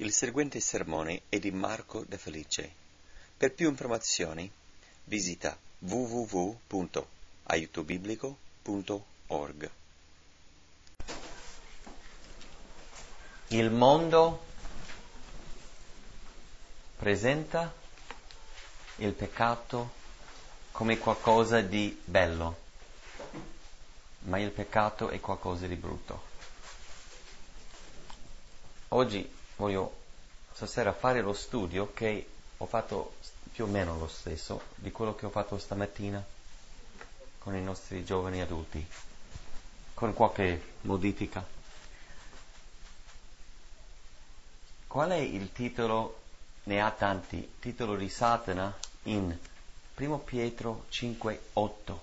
Il seguente sermone è di Marco De Felice. Per più informazioni visita www.aiutobiblico.org. Il mondo presenta il peccato come qualcosa di bello, ma il peccato è qualcosa di brutto. Oggi voglio stasera fare lo studio che ho fatto più o meno lo stesso di quello che ho fatto stamattina con i nostri giovani adulti, con qualche modifica. Qual è il titolo? Ne ha tanti. Titolo di Satana in 1 Pietro 5:8.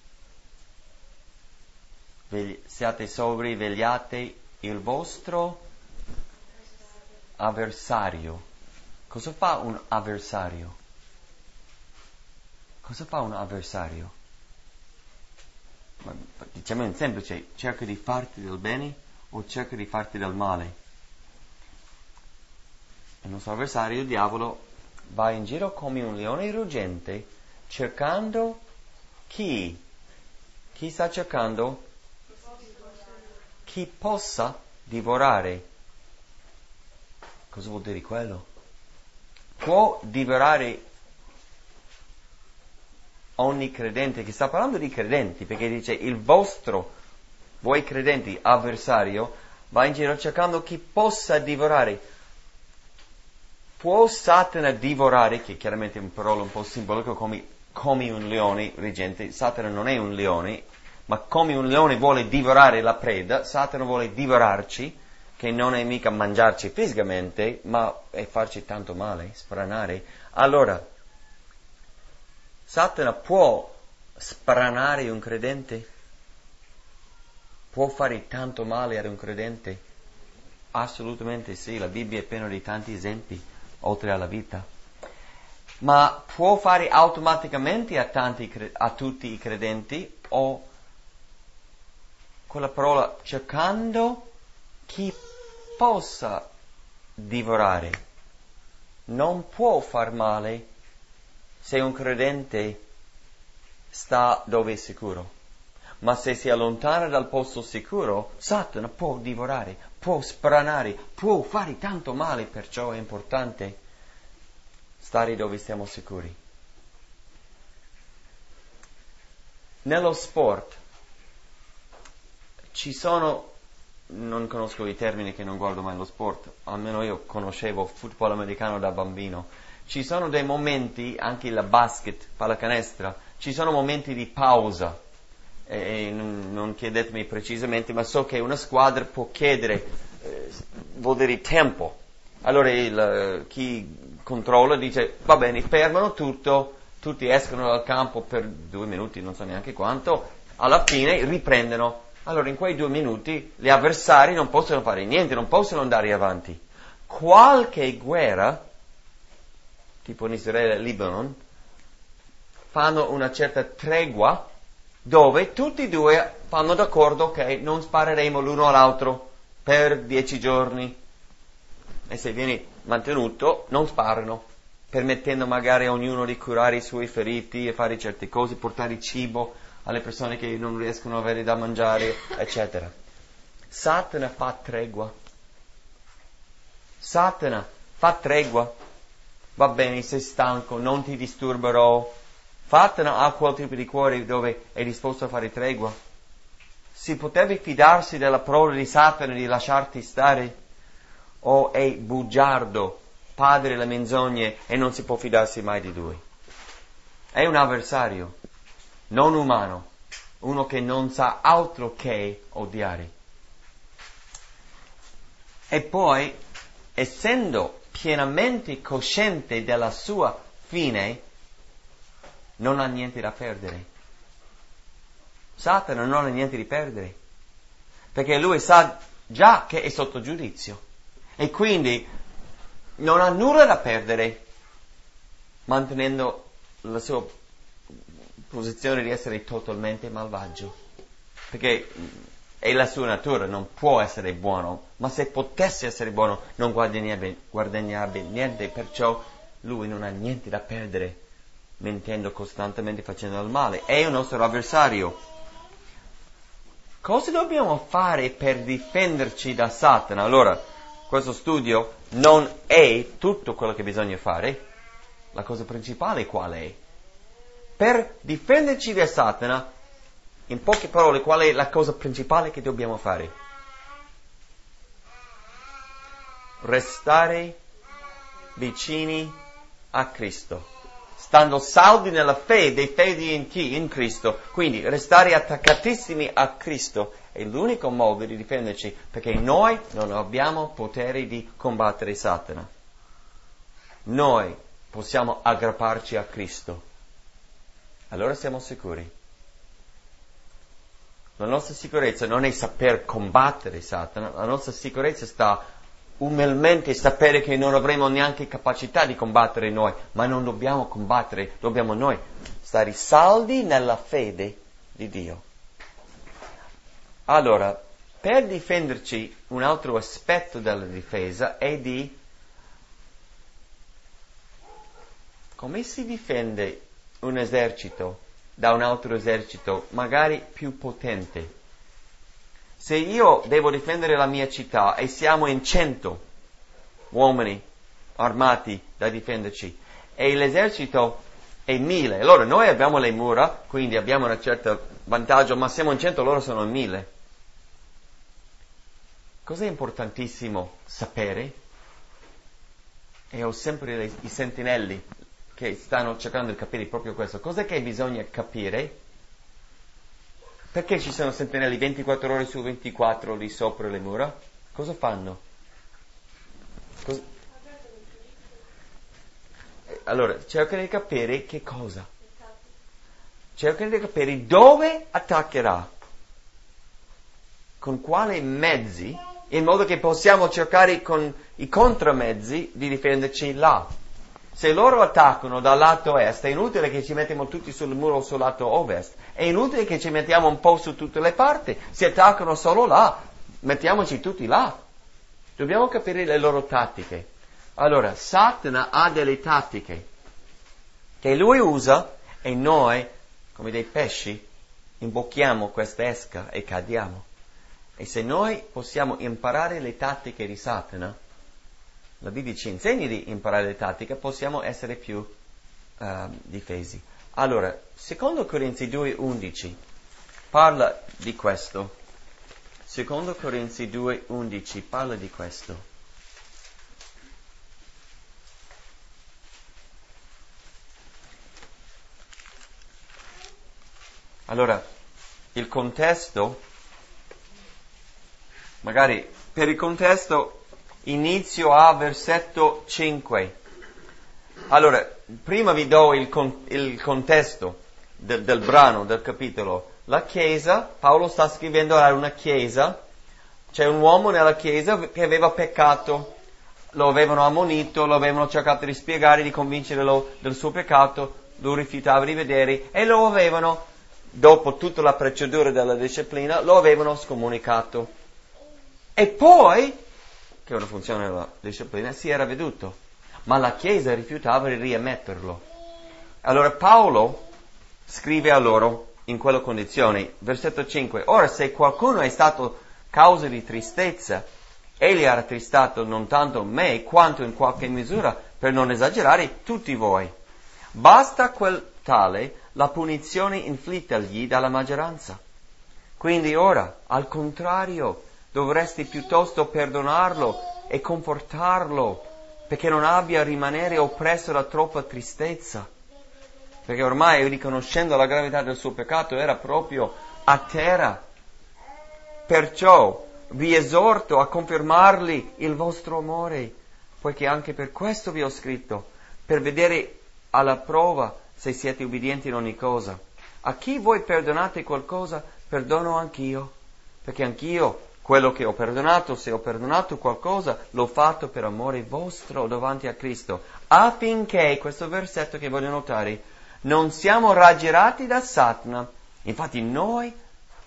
Siate sobri, vegliate, il vostro avversario. Cosa fa un avversario? Cosa fa un avversario? Diciamo in semplice, cerca di farti del bene o cerca di farti del male? Il nostro avversario, il diavolo, va in giro come un leone ruggente cercando chi? Chi sta cercando? Chi possa divorare. Cosa vuol dire quello? Può divorare ogni credente, che sta parlando di credenti, perché dice il vostro, voi credenti, avversario, va in giro cercando chi possa divorare. Può Satana divorare, che chiaramente è una parola un po' simbolica, come un leone ruggente. Satana non è un leone, ma come un leone vuole divorare la preda, Satana vuole divorarci, che non è mica mangiarci fisicamente, ma è farci tanto male, spranare. Allora, Satana può spranare un credente? Può fare tanto male ad un credente? Assolutamente sì, la Bibbia è piena di tanti esempi, oltre alla vita. Ma può fare automaticamente a tutti i credenti, o quella parola cercando chi possa divorare? Non può far male se un credente sta dove è sicuro. Ma se si allontana dal posto sicuro, Satana può divorare, può spranare, può fare tanto male, perciò è importante stare dove stiamo sicuri. Nello sport ci sono, non conosco i termini che non guardo mai lo sport, almeno io conoscevo football americano da bambino. Ci sono dei momenti, anche il basket, pallacanestro, ci sono momenti di pausa. Non chiedetemi precisamente, ma so che una squadra può chiedere, vuol dire tempo. Allora chi controlla dice, va bene, fermano tutto, tutti escono dal campo per 2 minuti, non so neanche quanto, alla fine riprendono. Allora in quei 2 minuti gli avversari non possono fare niente, non possono andare avanti. Qualche guerra, tipo in Israele e Libano, fanno una certa tregua, dove tutti e due fanno d'accordo che non spareremo l'uno all'altro per 10 giorni. E se viene mantenuto, non sparano, permettendo magari a ognuno di curare i suoi feriti e fare certe cose, portare cibo alle persone che non riescono a avere da mangiare, eccetera. Satana fa tregua. Satana fa tregua. Va bene, sei stanco, non ti disturberò. Satana ha quel tipo di cuore dove è disposto a fare tregua. Si potrebbe fidarsi della parola di Satana di lasciarti stare? O è bugiardo, padre delle menzogne, e non si può fidarsi mai di lui? È un avversario, non umano, uno che non sa altro che odiare. E poi, essendo pienamente cosciente della sua fine, non ha niente da perdere. Satana non ha niente da perdere, perché lui sa già che è sotto giudizio e quindi non ha nulla da perdere mantenendo la sua posizione di essere totalmente malvagio, perché e la sua natura non può essere buono, ma se potesse essere buono non guadagnerebbe niente, perciò lui non ha niente da perdere, mentendo costantemente, facendo il male. È il nostro avversario. Cosa dobbiamo fare per difenderci da Satana? Allora, questo studio non è tutto quello che bisogna fare. La cosa principale qual è? Per difenderci da Satana, in poche parole, qual è la cosa principale che dobbiamo fare? Restare vicini a Cristo, stando saldi nella fede in chi? In Cristo. Quindi restare attaccatissimi a Cristo è l'unico modo di difenderci, perché noi non abbiamo potere di combattere Satana. Noi possiamo aggrapparci a Cristo. Allora siamo sicuri. La nostra sicurezza non è saper combattere Satana, la nostra sicurezza sta umilmente sapere che non avremo neanche capacità di combattere noi, ma non dobbiamo combattere, dobbiamo noi stare saldi nella fede di Dio. Allora, per difenderci, un altro aspetto della difesa è di come si difende un esercito da un altro esercito, magari più potente. Se io devo difendere la mia città e siamo in 100 uomini armati da difenderci e l'esercito è 1000, allora noi abbiamo le mura, quindi abbiamo un certo vantaggio, ma siamo in 100, loro sono in 1000. Cos'è importantissimo sapere? E ho sempre i sentinelli che stanno cercando di capire proprio questo. Cos'è che bisogna capire? Perché ci sono sentinelli 24 ore su 24 lì sopra le mura? Cosa fanno? Allora, cercano di capire che cosa? Cercano di capire dove attaccherà, con quali mezzi, in modo che possiamo cercare con i contramezzi di difenderci là. Se loro attaccano dal lato est, è inutile che ci mettiamo tutti sul muro sul lato ovest, è inutile che ci mettiamo un po' su tutte le parti, se attaccano solo là, mettiamoci tutti là. Dobbiamo capire le loro tattiche. Allora, Satana ha delle tattiche che lui usa e noi, come dei pesci, imbocchiamo questa esca e cadiamo. E se noi possiamo imparare le tattiche di Satana, la Bibbia ci insegna di imparare le tattiche, possiamo essere più difesi. Allora, secondo Corinzi 2:11 parla di questo. Secondo Corinzi 2:11 parla di questo. Allora, il contesto, magari per il contesto inizio a versetto 5. Allora, prima vi do il contesto del brano, del capitolo. La chiesa, Paolo sta scrivendo a una chiesa, c'è un uomo nella chiesa che aveva peccato, lo avevano ammonito, lo avevano cercato di spiegare, di convincerlo del suo peccato, lui rifiutava di vedere e lo avevano, dopo tutta la procedura della disciplina, lo avevano scomunicato. E poi, che una funzione della disciplina, si era veduto, ma la Chiesa rifiutava di riammetterlo. Allora Paolo scrive a loro in quella condizione, versetto 5, ora se qualcuno è stato causa di tristezza, egli ha rattristato non tanto me quanto in qualche misura, per non esagerare, tutti voi. Basta quel tale la punizione inflittagli dalla maggioranza. Quindi ora, al contrario, dovresti piuttosto perdonarlo e confortarlo, perché non abbia a rimanere oppresso da troppa tristezza. Perché ormai, riconoscendo la gravità del suo peccato, era proprio a terra. Perciò vi esorto a confermargli il vostro amore, poiché anche per questo vi ho scritto, per vedere alla prova se siete ubbidienti in ogni cosa. A chi voi perdonate qualcosa, perdono anch'io, perché anch'io quello che ho perdonato, se ho perdonato qualcosa, l'ho fatto per amore vostro davanti a Cristo, affinché, questo versetto che voglio notare, non siamo raggirati da Satana. Infatti noi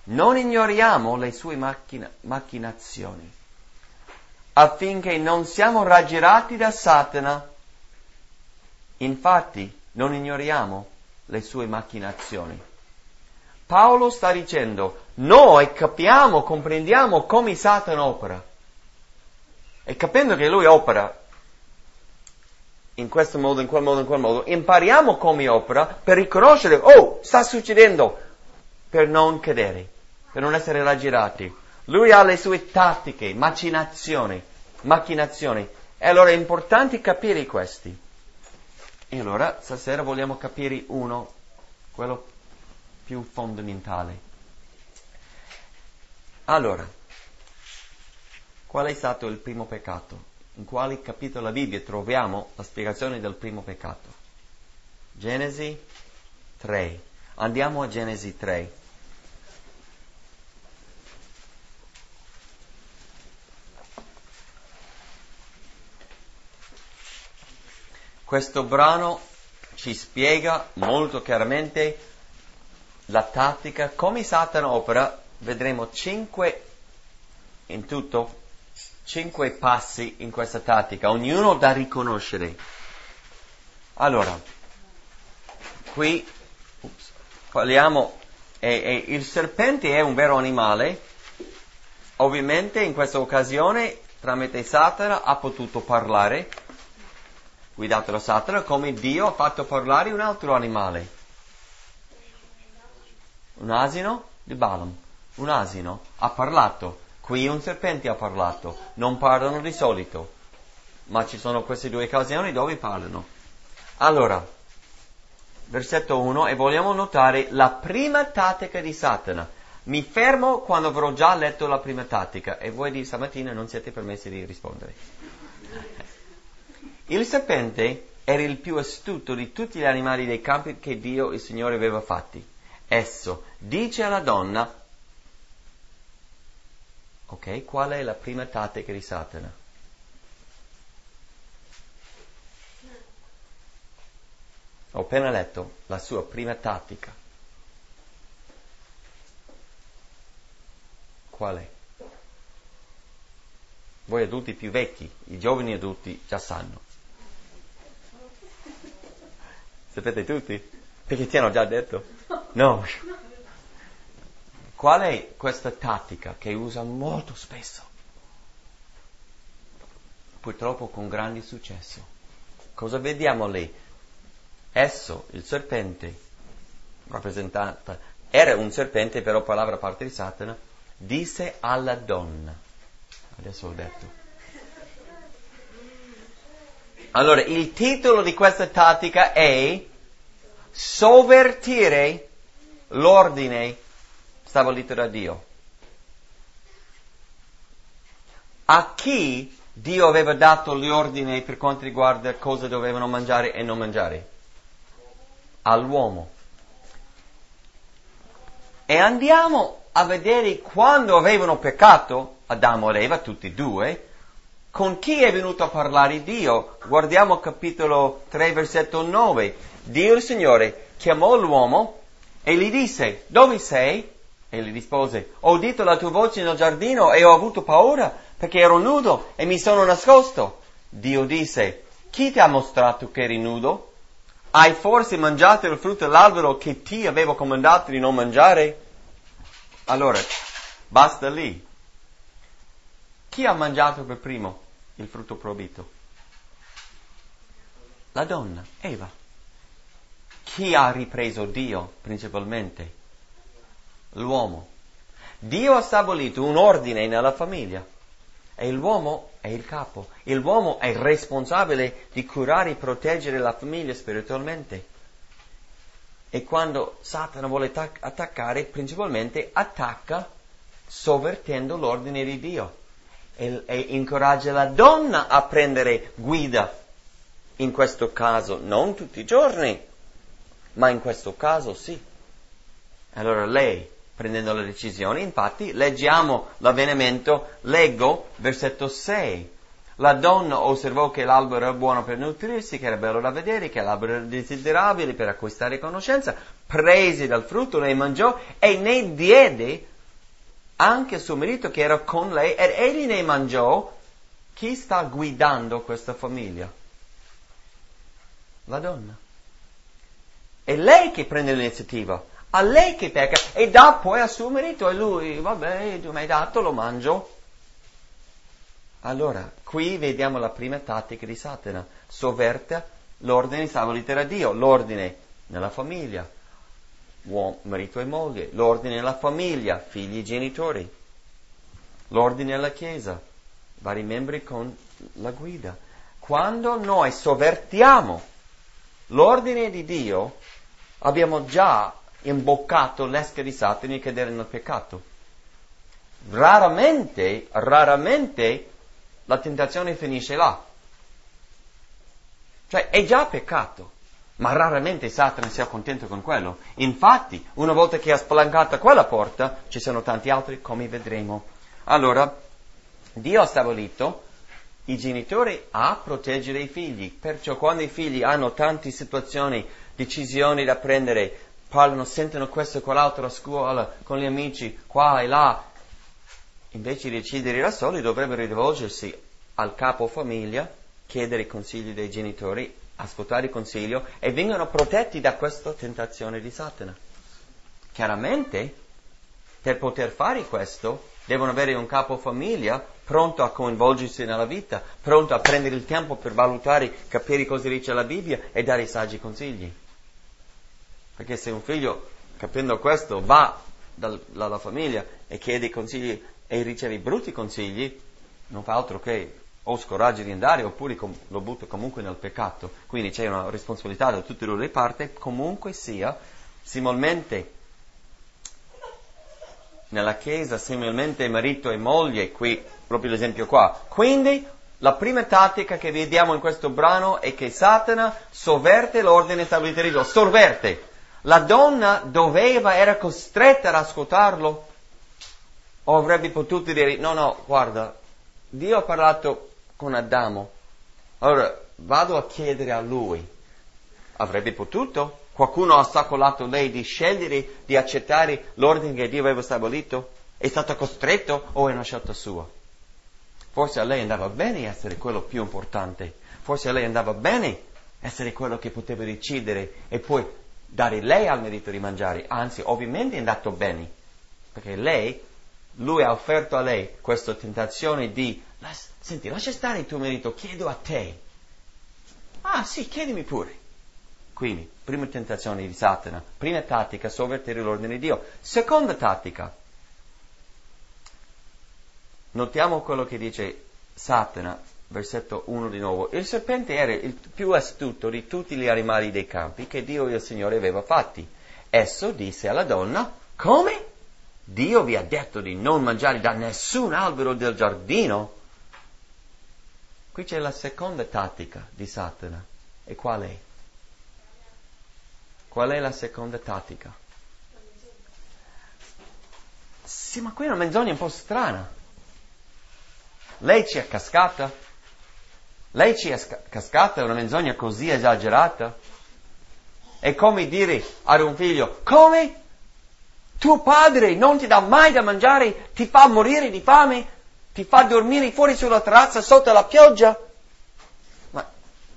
non ignoriamo le sue macchinazioni, affinché non siamo raggirati da Satana. Infatti, non ignoriamo le sue macchinazioni. Paolo sta dicendo, noi capiamo, comprendiamo come Satana opera. E capendo che lui opera in questo modo, in quel modo, in quel modo, impariamo come opera per riconoscere, sta succedendo, per non cadere, per non essere raggirati. Lui ha le sue tattiche, macchinazioni. E allora è importante capire questi. E allora stasera vogliamo capire uno, quello più fondamentale. Allora, qual è stato il primo peccato? In quale capitolo della Bibbia troviamo la spiegazione del primo peccato? Genesi 3. Andiamo a Genesi 3. Questo brano ci spiega molto chiaramente la tattica, come Satana opera. Vedremo 5 passi in questa tattica, ognuno da riconoscere. Allora, qui parliamo, il serpente è un vero animale. Ovviamente in questa occasione, tramite Satana, ha potuto parlare, guidato da Satana, come Dio ha fatto parlare un altro animale. Un asino di Balaam. Un asino ha parlato. Qui un serpente ha parlato. Non parlano di solito, ma ci sono queste due occasioni dove parlano. Allora, versetto 1, e vogliamo notare la prima tattica di Satana. Mi fermo quando avrò già letto la prima tattica, e voi di stamattina non siete permessi di rispondere. Il serpente era il più astuto di tutti gli animali dei campi che Dio, il Signore, aveva fatti. Esso dice alla donna, ok, qual è la prima tattica di Satana? Ho appena letto la sua prima tattica. Qual è? Voi adulti più vecchi, i giovani adulti già sanno. Sapete tutti? Perché ti hanno già detto? No. Qual è questa tattica che usa molto spesso? Purtroppo con grande successo. Cosa vediamo lì? Esso, il serpente, rappresentata, era un serpente, però parlava da parte di Satana, disse alla donna. Adesso ho detto. Allora, il titolo di questa tattica è sovvertire l'ordine stabilito da Dio. A chi Dio aveva dato gli ordini per quanto riguarda cosa dovevano mangiare e non mangiare? All'uomo. E andiamo a vedere quando avevano peccato, Adamo ed Eva, tutti e due, con chi è venuto a parlare Dio. Guardiamo capitolo 3, versetto 9. Dio il Signore chiamò l'uomo e gli disse, dove sei? E gli rispose, ho udito la tua voce nel giardino e ho avuto paura perché ero nudo e mi sono nascosto. Dio disse, chi ti ha mostrato che eri nudo? Hai forse mangiato il frutto dell'albero che ti avevo comandato di non mangiare? Allora, basta lì. Chi ha mangiato per primo il frutto proibito? La donna, Eva. Chi ha ripreso Dio principalmente? L'uomo. Dio ha stabilito un ordine nella famiglia e l'uomo è il capo. L'uomo è responsabile di curare e proteggere la famiglia spiritualmente. E quando Satana vuole attaccare, principalmente attacca sovvertendo l'ordine di Dio e incoraggia la donna a prendere guida. In questo caso, non tutti i giorni, ma in questo caso sì. Allora lei, prendendo le decisioni, infatti, leggiamo l'avvenimento, leggo versetto 6. La donna osservò che l'albero era buono per nutrirsi, che era bello da vedere, che l'albero era desiderabile per acquistare conoscenza, prese dal frutto, ne mangiò e ne diede anche suo marito che era con lei, ed egli ne mangiò. Chi sta guidando questa famiglia? La donna. È lei che prende l'iniziativa, a lei che pecca, e dà poi a suo marito, e lui, vabbè, tu mi hai dato, lo mangio. Allora, qui vediamo la prima tattica di Satana, sovverte l'ordine stabilito da Dio, l'ordine nella famiglia, marito e moglie, l'ordine nella famiglia, figli e genitori, l'ordine nella chiesa, vari membri con la guida. Quando noi sovvertiamo l'ordine di Dio, abbiamo già imboccato l'esca di Satana e cadere nel peccato. Raramente la tentazione finisce là. Cioè è già peccato, ma raramente Satana si accontenta con quello. Infatti, una volta che ha spalancata quella porta, ci sono tanti altri, come vedremo. Allora, Dio ha stabilito i genitori a proteggere i figli, perciò quando i figli hanno tante situazioni, decisioni da prendere, parlano, sentono questo e quell'altro a scuola, con gli amici, qua e là, invece di decidere da soli dovrebbero rivolgersi al capo famiglia, chiedere i consigli dei genitori, ascoltare il consiglio e vengono protetti da questa tentazione di Satana. Chiaramente, per poter fare questo, devono avere un capo famiglia pronto a coinvolgersi nella vita, pronto a prendere il tempo per valutare, capire cosa dice la Bibbia e dare i saggi consigli. Perché se un figlio, capendo questo, va dalla famiglia e chiede i consigli e riceve brutti consigli, non fa altro che o scoraggia di andare oppure lo butta comunque nel peccato. Quindi c'è una responsabilità da tutte e due le parti, comunque sia, similmente nella Chiesa, similmente marito e moglie, qui proprio l'esempio qua. Quindi la prima tattica che vediamo in questo brano è che Satana sovverte l'ordine stabilito di Dio, sovverte. La donna era costretta ad ascoltarlo, o avrebbe potuto dire, no, guarda, Dio ha parlato con Adamo, allora vado a chiedere a lui. Avrebbe potuto? Qualcuno ha ostacolato lei di scegliere, di accettare l'ordine che Dio aveva stabilito? È stato costretto o è una scelta sua? Forse a lei andava bene essere quello più importante, forse a lei andava bene essere quello che poteva decidere e poi dare lei al marito di mangiare, anzi ovviamente è andato bene, perché lui ha offerto a lei questa tentazione di, senti, lascia stare il tuo marito, chiedo a te. Ah sì, chiedimi pure. Quindi, prima tentazione di Satana, prima tattica, sovvertire l'ordine di Dio. Seconda tattica. Notiamo quello che dice Satana, versetto 1 di nuovo. Il serpente era il più astuto di tutti gli animali dei campi che Dio il Signore aveva fatti. Esso disse alla donna, come? Dio vi ha detto di non mangiare da nessun albero del giardino? Qui c'è la seconda tattica di Satana. E qual è? Qual è la seconda tattica? Sì, ma qui è una menzogna un po' strana. Lei ci è cascata? Lei ci è cascata, è una menzogna così esagerata? È come dire ad un figlio, come? Tuo padre non ti dà mai da mangiare, ti fa morire di fame, ti fa dormire fuori sulla terrazza sotto la pioggia? Ma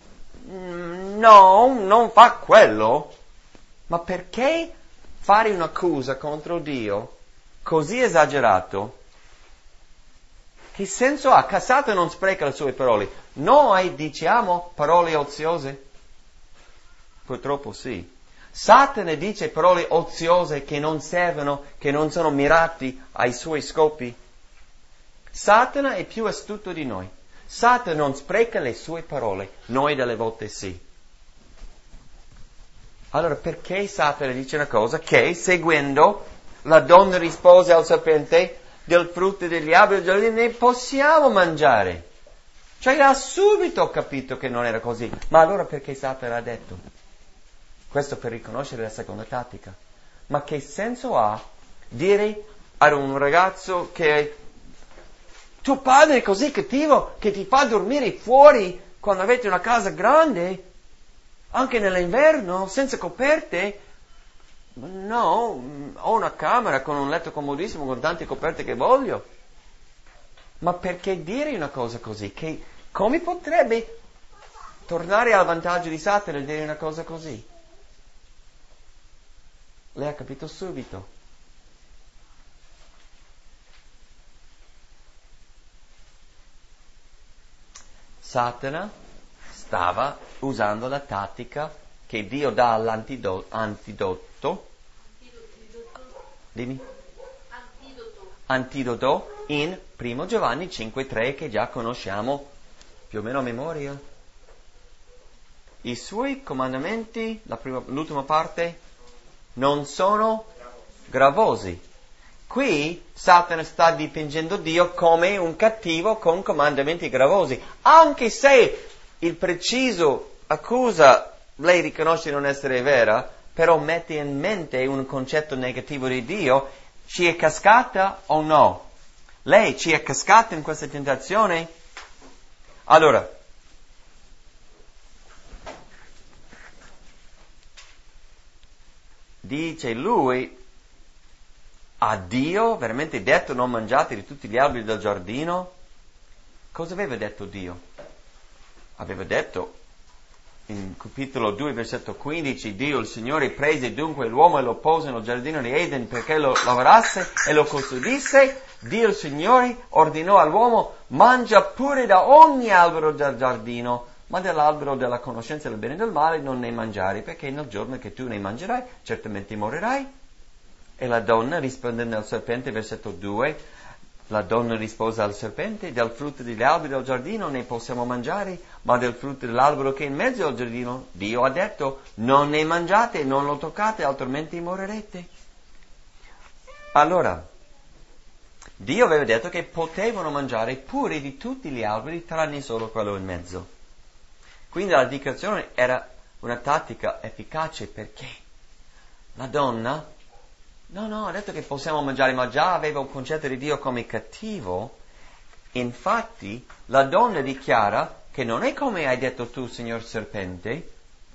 no, non fa quello. Ma perché fare un'accusa contro Dio così esagerato? Che senso ha? Cassato non spreca le sue parole. Noi diciamo parole oziose? Purtroppo sì. Satana dice parole oziose che non servono, che non sono mirati ai suoi scopi. Satana è più astuto di noi. Satana non spreca le sue parole, noi delle volte sì. Allora perché Satana dice una cosa che, seguendo, la donna rispose al serpente, del frutto degli alberi del giardino ne possiamo mangiare. Cioè ha subito capito che non era così. Ma allora perché Satana ha detto? Questo per riconoscere la seconda tattica. Ma che senso ha dire ad un ragazzo che tuo padre è così cattivo che ti fa dormire fuori quando avete una casa grande, anche nell'inverno, senza coperte? No, ho una camera con un letto comodissimo, con tante coperte che voglio. Ma perché dire una cosa così? Come potrebbe tornare al vantaggio di Satana e dire una cosa così? Lei ha capito subito. Satana stava usando la tattica che Dio dà all'antidoto. Dimmi. Antidoto in 1 Giovanni 5,3 che già conosciamo più o meno a memoria. I suoi comandamenti, l'ultima parte, non sono gravosi. Qui Satana sta dipingendo Dio come un cattivo con comandamenti gravosi, anche se il preciso accusa lei riconosce non essere vera, però mette in mente un concetto negativo di Dio. Ci è cascata o no? Lei ci è cascata in questa tentazione? Allora, dice lui, ha Dio veramente detto non mangiate di tutti gli alberi del giardino? Cosa aveva detto Dio? Aveva detto in capitolo 2 versetto 15, Dio il Signore prese dunque l'uomo e lo pose nel giardino di Eden perché lo lavorasse e lo custodisse. Dio il Signore ordinò all'uomo, mangia pure da ogni albero del giardino, ma dell'albero della conoscenza del bene e del male non ne mangiare, perché nel giorno che tu ne mangerai certamente morirai. E la donna rispondendo al serpente, versetto 2, la donna rispose al serpente, del frutto degli alberi del giardino ne possiamo mangiare, ma del frutto dell'albero che è in mezzo al giardino, Dio ha detto, non ne mangiate, non lo toccate, altrimenti morirete. Allora, Dio aveva detto che potevano mangiare pure di tutti gli alberi, tranne solo quello in mezzo. Quindi la dichiarazione era una tattica efficace perché la donna no, ha detto che possiamo mangiare, ma già aveva un concetto di Dio come cattivo. Infatti, la donna dichiara che non è come hai detto tu, signor serpente,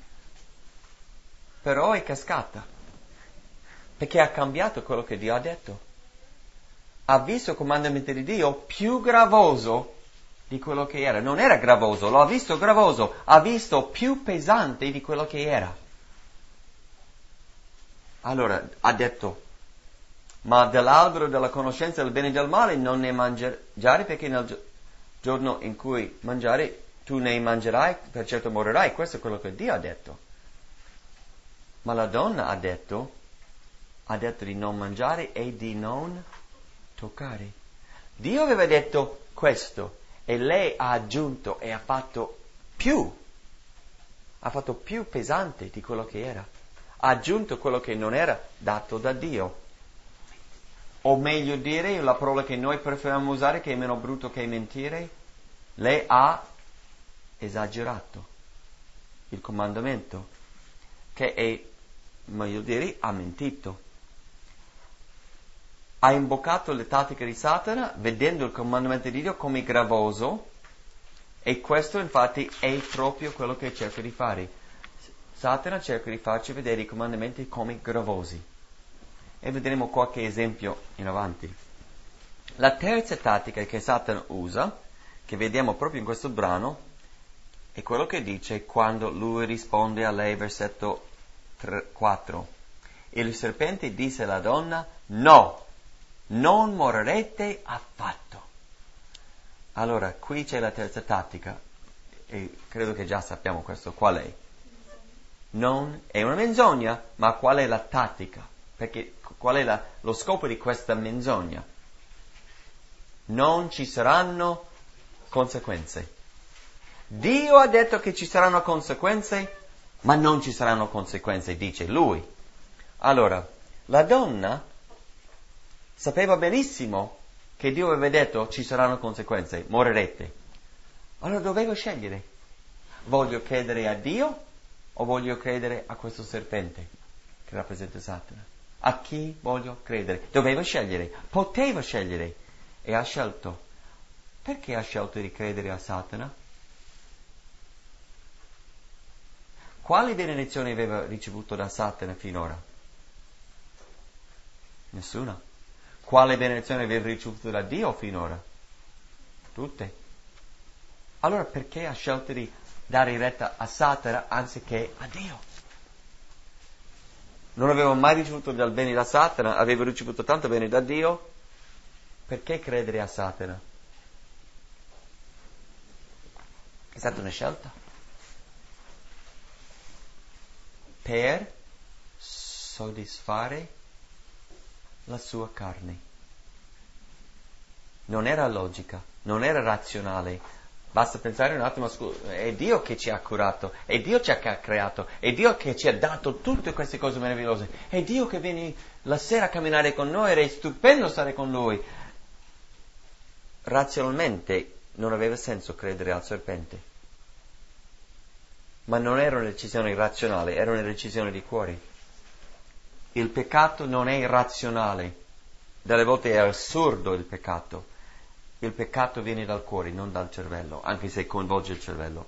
però è cascata, perché ha cambiato quello che Dio ha detto. Ha visto il comandamento di Dio più gravoso di quello che era. Non era gravoso, lo ha visto gravoso, ha visto più pesante di quello che era. Allora, ha detto, ma dell'albero della conoscenza del bene e del male non ne mangiare, perché nel giorno in cui mangiare tu ne mangerai, per certo morirai. Questo è quello che Dio ha detto. Ma la donna ha detto di non mangiare e di non toccare. Dio aveva detto questo e lei ha aggiunto e ha fatto più pesante di quello che era. Ha aggiunto quello che non era dato da Dio. O meglio dire, la parola che noi preferiamo usare, che è meno brutto che mentire, lei ha esagerato il comandamento, che è, meglio dire, ha mentito. Ha imboccato le tattiche di Satana, vedendo il comandamento di Dio come gravoso, e questo infatti è proprio quello che cerca di fare. Satana cerca di farci vedere i comandamenti come gravosi. E vedremo qualche esempio in avanti. La terza tattica che Satana usa, che vediamo proprio in questo brano, è quello che dice quando lui risponde a lei, versetto 4. Il serpente disse alla donna, no, non morirete affatto. Allora, qui c'è la terza tattica, e credo che già sappiamo questo, qual è? Non è una menzogna, ma qual è la tattica? Perché qual è lo scopo di questa menzogna? Non ci saranno conseguenze. Dio ha detto che ci saranno conseguenze, ma non ci saranno conseguenze, dice lui. Allora, la donna sapeva benissimo che Dio aveva detto ci saranno conseguenze, morirete. Allora doveva scegliere. Voglio credere a Dio o voglio credere a questo serpente che rappresenta Satana? A chi voglio credere? Doveva scegliere, poteva scegliere e ha scelto. Perché ha scelto di credere a Satana? Quali benedizioni aveva ricevuto da Satana finora? Nessuna. Quale benedizione avete ricevuto da Dio finora? Tutte. Allora perché ha scelto di dare retta a Satana anziché a Dio? Non avevo mai ricevuto del bene da Satana, avevo ricevuto tanto bene da Dio. Perché credere a Satana? È stata una scelta. Per soddisfare la sua carne. Non era logica, non era razionale. Basta pensare un attimo, è Dio che ci ha curato, è Dio che ci ha creato, è Dio che ci ha dato tutte queste cose meravigliose, è Dio che viene la sera a camminare con noi ed è stupendo stare con Lui. Razionalmente non aveva senso credere al serpente. Ma non era una decisione razionale, era una decisione di cuore. Il peccato non è irrazionale. Delle volte è assurdo il peccato. Il peccato viene dal cuore, non dal cervello, anche se coinvolge il cervello.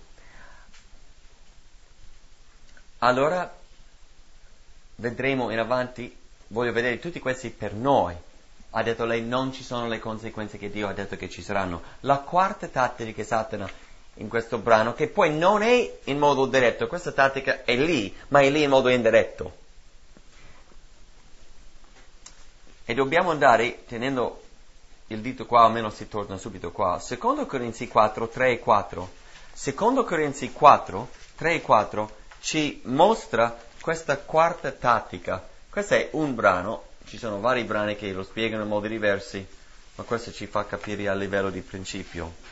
Allora, vedremo in avanti, voglio vedere tutti questi per noi. Ha detto lei, non ci sono le conseguenze che Dio ha detto che ci saranno. La quarta tattica che Satana in questo brano, che poi non è in modo diretto, questa tattica è lì, ma è lì in modo indiretto. E dobbiamo andare, tenendo il dito qua, almeno si torna subito qua, 2 Corinzi 4, 3 e 4. 2 Corinzi 4, 3 e 4 ci mostra questa quarta tattica. Questo è un brano, ci sono vari brani che lo spiegano in modi diversi, ma questo ci fa capire a livello di principio.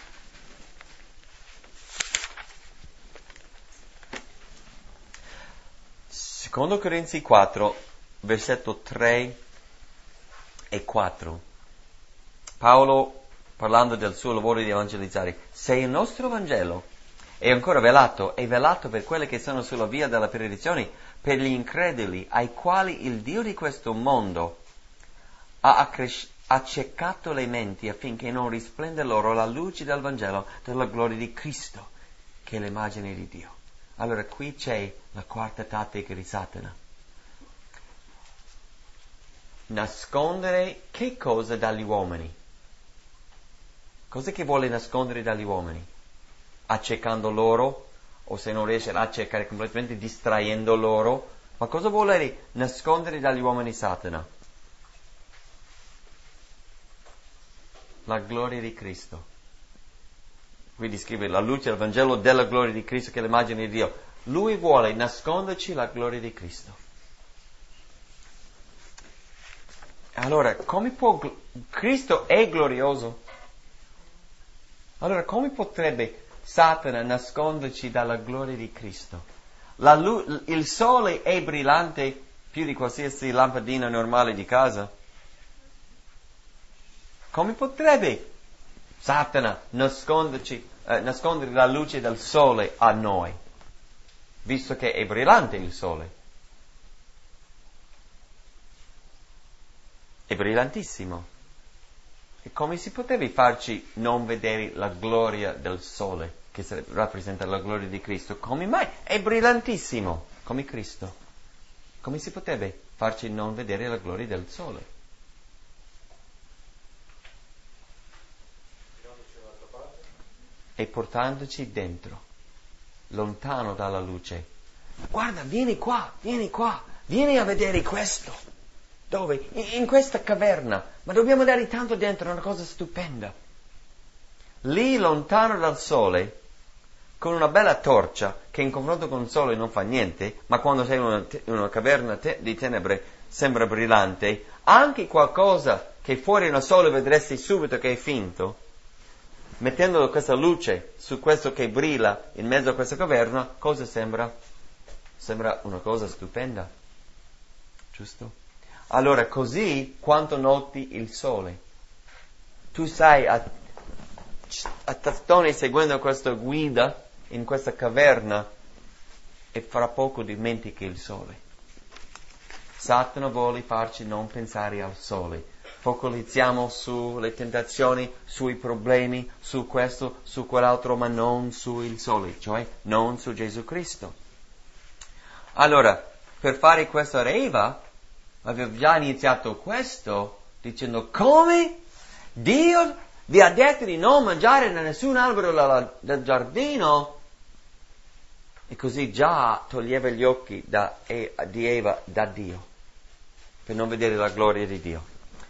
2 Corinzi 4, versetto 3 e 4. Paolo, parlando del suo lavoro di evangelizzare, se il nostro Vangelo è ancora velato, è velato per quelli che sono sulla via della perdizione, per gli increduli, ai quali il Dio di questo mondo ha accecato le menti affinché non risplenda loro la luce del Vangelo della gloria di Cristo, che è l'immagine di Dio. Allora qui c'è la quarta tattica di Satana. Nascondere che cosa dagli uomini? Cosa che vuole nascondere dagli uomini? Accecando loro, o se non riesce ad accecare completamente, distraendo loro. Ma cosa vuole nascondere dagli uomini Satana? La gloria di Cristo. Qui scrive la luce del Vangelo della gloria di Cristo, che è l'immagine di Dio. Lui vuole nasconderci la gloria di Cristo. Allora, come può... Cristo è glorioso. Allora, come potrebbe Satana nasconderci dalla gloria di Cristo? Il sole è brillante più di qualsiasi lampadina normale di casa. Come potrebbe Satana nascondere la luce del sole a noi, visto che è brillante il sole? È brillantissimo. E come si poteva farci non vedere la gloria del sole, che rappresenta la gloria di Cristo? Come mai? È brillantissimo, come Cristo. Come si poteva farci non vedere la gloria del sole? E portandoci dentro, lontano dalla luce. Guarda, vieni qua, vieni a vedere questo. Dove? In questa caverna. Ma dobbiamo andare tanto dentro, è una cosa stupenda. Lì, lontano dal sole, con una bella torcia, che in confronto con il sole non fa niente, ma quando sei in una caverna di tenebre sembra brillante, anche qualcosa che fuori da sole vedresti subito che è finto, mettendo questa luce su questo che brilla in mezzo a questa caverna, cosa sembra? Sembra una cosa stupenda. Giusto? Allora, così quanto noti il sole. Tu stai a tastoni seguendo questa guida in questa caverna e fra poco dimentichi il sole. Satana vuole farci non pensare al sole. Focalizziamo sulle tentazioni, sui problemi, su questo, su quell'altro, ma non sul sole, cioè non su Gesù Cristo. Allora, per fare questo a Eva, aveva già iniziato questo dicendo: come? Dio vi ha detto di non mangiare da nessun albero del giardino? E così già toglieva gli occhi di Eva da Dio, per non vedere la gloria di Dio.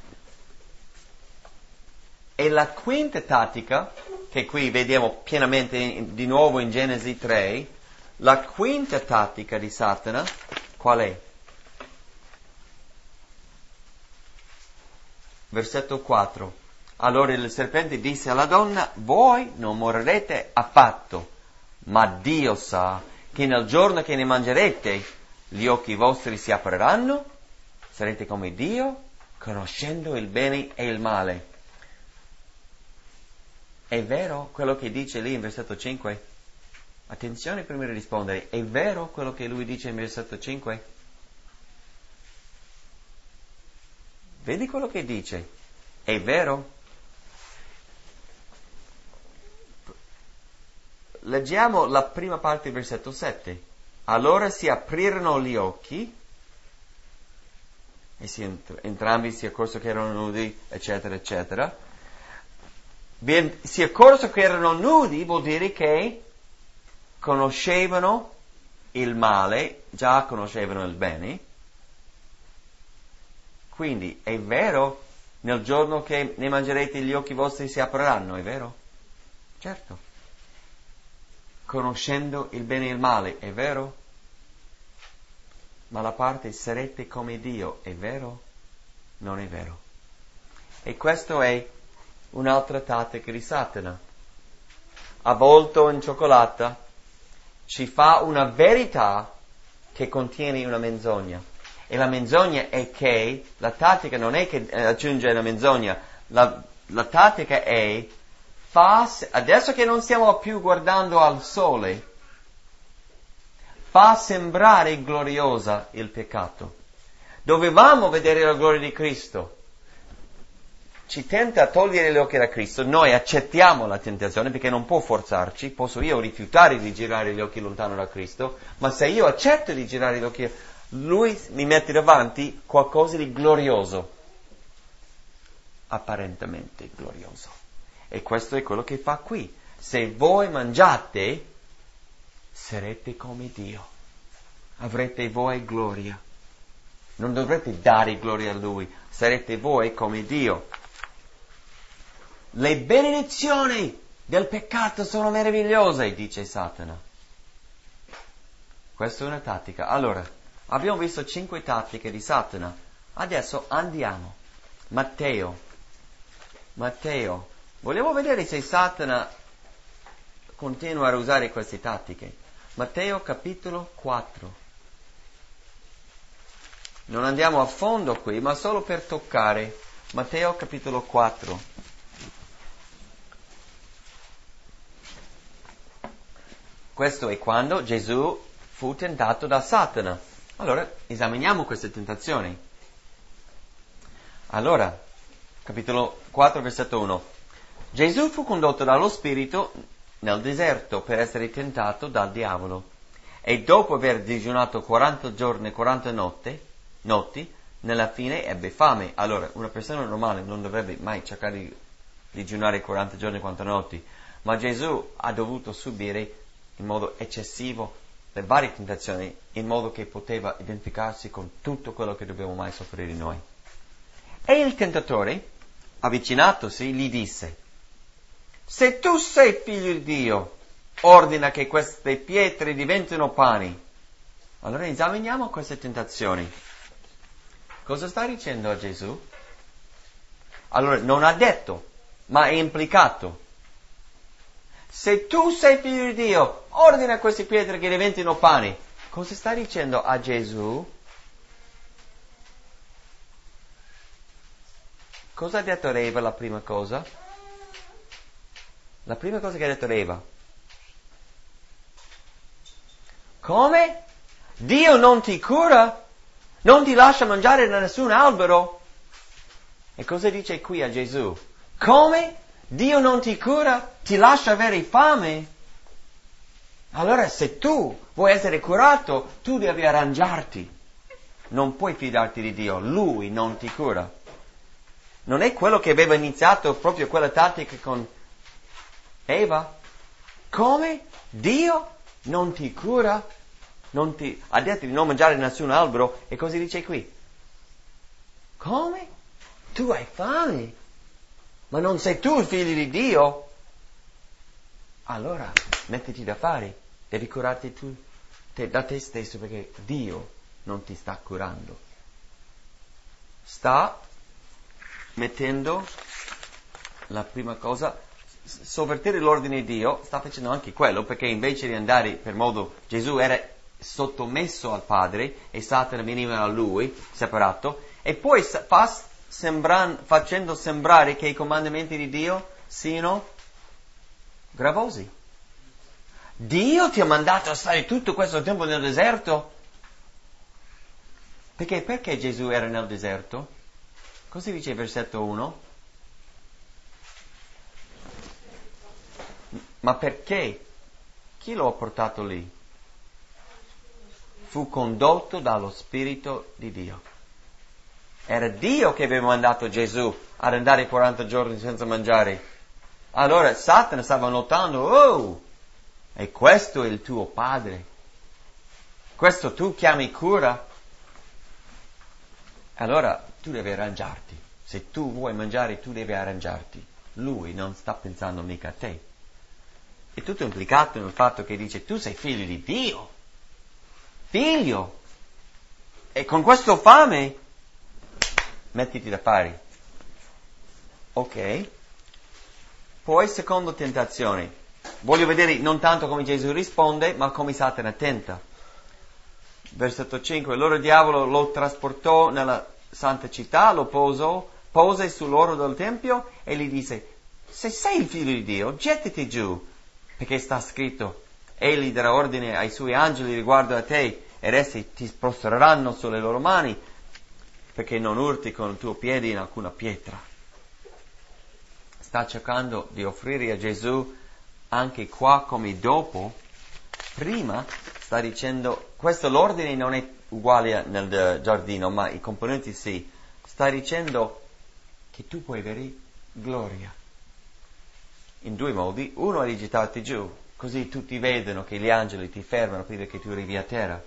E la quinta tattica, che qui vediamo pienamente di nuovo in Genesi 3, la quinta tattica di Satana, qual è? Versetto 4. Allora il serpente disse alla donna: voi non morirete affatto, ma Dio sa che nel giorno che ne mangerete, gli occhi vostri si apriranno, sarete come Dio, conoscendo il bene e il male. È vero quello che dice lì in versetto 5? Attenzione prima di rispondere. È vero quello che lui dice in versetto 5? Vedi quello che dice? È vero? Leggiamo la prima parte del versetto 7. Allora si aprirono gli occhi e entrambi si accorsero che erano nudi, eccetera, eccetera. Si accorsero che erano nudi vuol dire che conoscevano il male, già conoscevano il bene. Quindi è vero, nel giorno che ne mangerete gli occhi vostri si apriranno, è vero? Certo. Conoscendo il bene e il male, è vero? Ma la parte sarete come Dio, è vero? Non è vero. E questo è un'altra tattica di Satana. Avvolto in cioccolata, ci fa una verità che contiene una menzogna. E la menzogna è che, la tattica non è che aggiunge una menzogna, la tattica è, adesso che non stiamo più guardando al sole, fa sembrare gloriosa il peccato. Dovevamo vedere la gloria di Cristo. Ci tenta a togliere gli occhi da Cristo, noi accettiamo la tentazione perché non può forzarci, posso io rifiutare di girare gli occhi lontano da Cristo, ma se io accetto di girare gli occhi, Lui mi mette davanti qualcosa di glorioso, apparentemente glorioso. E questo è quello che fa qui. Se voi mangiate, sarete come Dio. Avrete voi gloria. Non dovrete dare gloria a Lui, sarete voi come Dio. Le benedizioni del peccato sono meravigliose, dice Satana. Questa è una tattica. Allora, abbiamo visto 5 tattiche di Satana. Adesso andiamo. Matteo. Vogliamo vedere se Satana continua a usare queste tattiche. Matteo capitolo 4. Non andiamo a fondo qui, ma solo per toccare. Matteo capitolo 4. Questo è quando Gesù fu tentato da Satana. Allora, esaminiamo queste tentazioni. Allora, capitolo 4, versetto 1. Gesù fu condotto dallo Spirito nel deserto per essere tentato dal diavolo. E dopo aver digiunato 40 giorni e 40 notti, nella fine ebbe fame. Allora, una persona normale non dovrebbe mai cercare di digiunare 40 giorni e 40 notti, ma Gesù ha dovuto subire in modo eccessivo le varie tentazioni, in modo che poteva identificarsi con tutto quello che dobbiamo mai soffrire noi. E il tentatore, avvicinatosi, gli disse: se tu sei figlio di Dio, ordina che queste pietre diventino pani. Allora esaminiamo queste tentazioni. Cosa sta dicendo a Gesù? Allora, non ha detto, ma è implicato. Se tu sei figlio di Dio, ordina queste pietre che diventino pani. Cosa sta dicendo a Gesù? Cosa ha detto Eva la prima cosa? La prima cosa che ha detto Eva. Come? Dio non ti cura? Non ti lascia mangiare da nessun albero? E cosa dice qui a Gesù? Come? Dio non ti cura? Ti lascia avere fame? Allora se tu vuoi essere curato, tu devi arrangiarti. non puoi fidarti di Dio, Lui non ti cura. Non è quello che aveva iniziato proprio quella tattica con Eva? Come? Dio non ti cura? Ha detto di non mangiare nessun albero, e così dice qui. Come? Tu hai fame, ma non sei tu il figlio di Dio? Allora, mettiti da fare, devi curarti tu da te stesso, perché Dio non ti sta curando. Sta mettendo la prima cosa, sovvertire l'ordine di Dio, sta facendo anche quello, perché invece di andare per modo, Gesù era sottomesso al Padre e Satana veniva a lui, separato, e poi facendo sembrare che i comandamenti di Dio siano gravosi. Dio ti ha mandato a stare tutto questo tempo nel deserto? Perché Gesù era nel deserto? Così dice versetto 1. Ma perché? Chi lo ha portato lì? Fu condotto dallo Spirito di Dio. Era Dio che aveva mandato Gesù ad andare 40 giorni senza mangiare. Allora Satana stava notando, oh, e questo è il tuo padre. Questo tu chiami cura? Allora tu devi arrangiarti. Se tu vuoi mangiare, tu devi arrangiarti. Lui non sta pensando mica a te. È tutto implicato nel fatto che dice, tu sei figlio di Dio. Figlio. E con questo fame, mettiti da fare. Ok. Poi, seconda tentazione. Voglio vedere non tanto come Gesù risponde, ma come Satana tenta. Versetto 5. Allora il diavolo lo trasportò nella santa città, lo pose sull'oro del tempio e gli disse, se sei il figlio di Dio, gettati giù, perché sta scritto, egli darà ordine ai suoi angeli riguardo a te, ed essi ti prostreranno sulle loro mani, perché non urti con il tuo piede in alcuna pietra. Sta cercando di offrire a Gesù anche qua come dopo. Prima sta dicendo, questo l'ordine non è uguale nel giardino, ma i componenti sì. Sta dicendo che tu puoi avere gloria. In due modi. Uno è di gettarti giù, così tutti vedono che gli angeli ti fermano prima che tu arrivi a terra.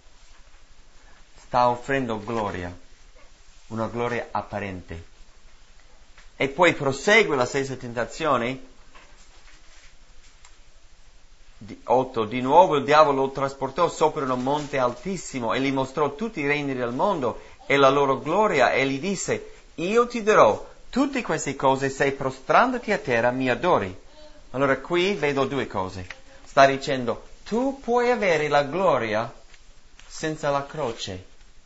Sta offrendo gloria, una gloria apparente. E poi prosegue la stessa tentazione. 8. Di nuovo il diavolo lo trasportò sopra un monte altissimo e gli mostrò tutti i regni del mondo e la loro gloria e gli disse, io ti darò tutte queste cose se prostrandoti a terra mi adori. Allora qui vedo due cose. Sta dicendo, tu puoi avere la gloria senza la croce.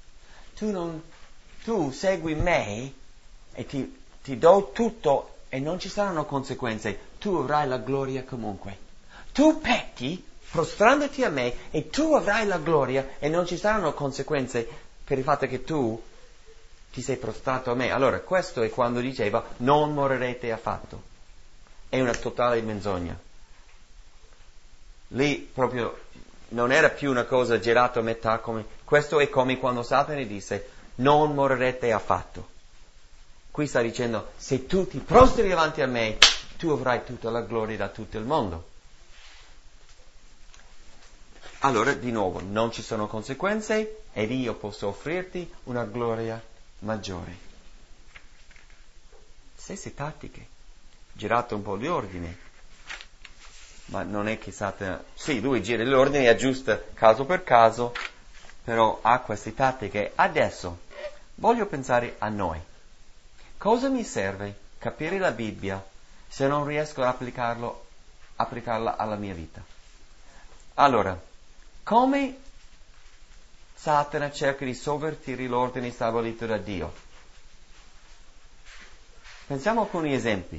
Tu segui me e ti do tutto e non ci saranno conseguenze. Tu avrai la gloria comunque. Tu pecchi prostrandoti a me e tu avrai la gloria e non ci saranno conseguenze per il fatto che tu ti sei prostrato a me. Allora questo è quando diceva non morirete affatto. È una totale menzogna. Lì proprio non era più una cosa girata a metà, come questo è come quando Satana disse non morirete affatto. Qui sta dicendo se tu ti prostri davanti a me tu avrai tutta la gloria da tutto il mondo. Allora, di nuovo, non ci sono conseguenze ed io posso offrirti una gloria maggiore. Stesse tattiche, girato un po' di ordine, ma non è che Satana... Sì, lui gira l'ordine, aggiusta caso per caso, però ha queste tattiche. Adesso, voglio pensare a noi. Cosa mi serve capire la Bibbia se non riesco ad applicarla alla mia vita? Allora, come Satana cerca di sovvertire l'ordine stabilito da Dio? Pensiamo a alcuni esempi.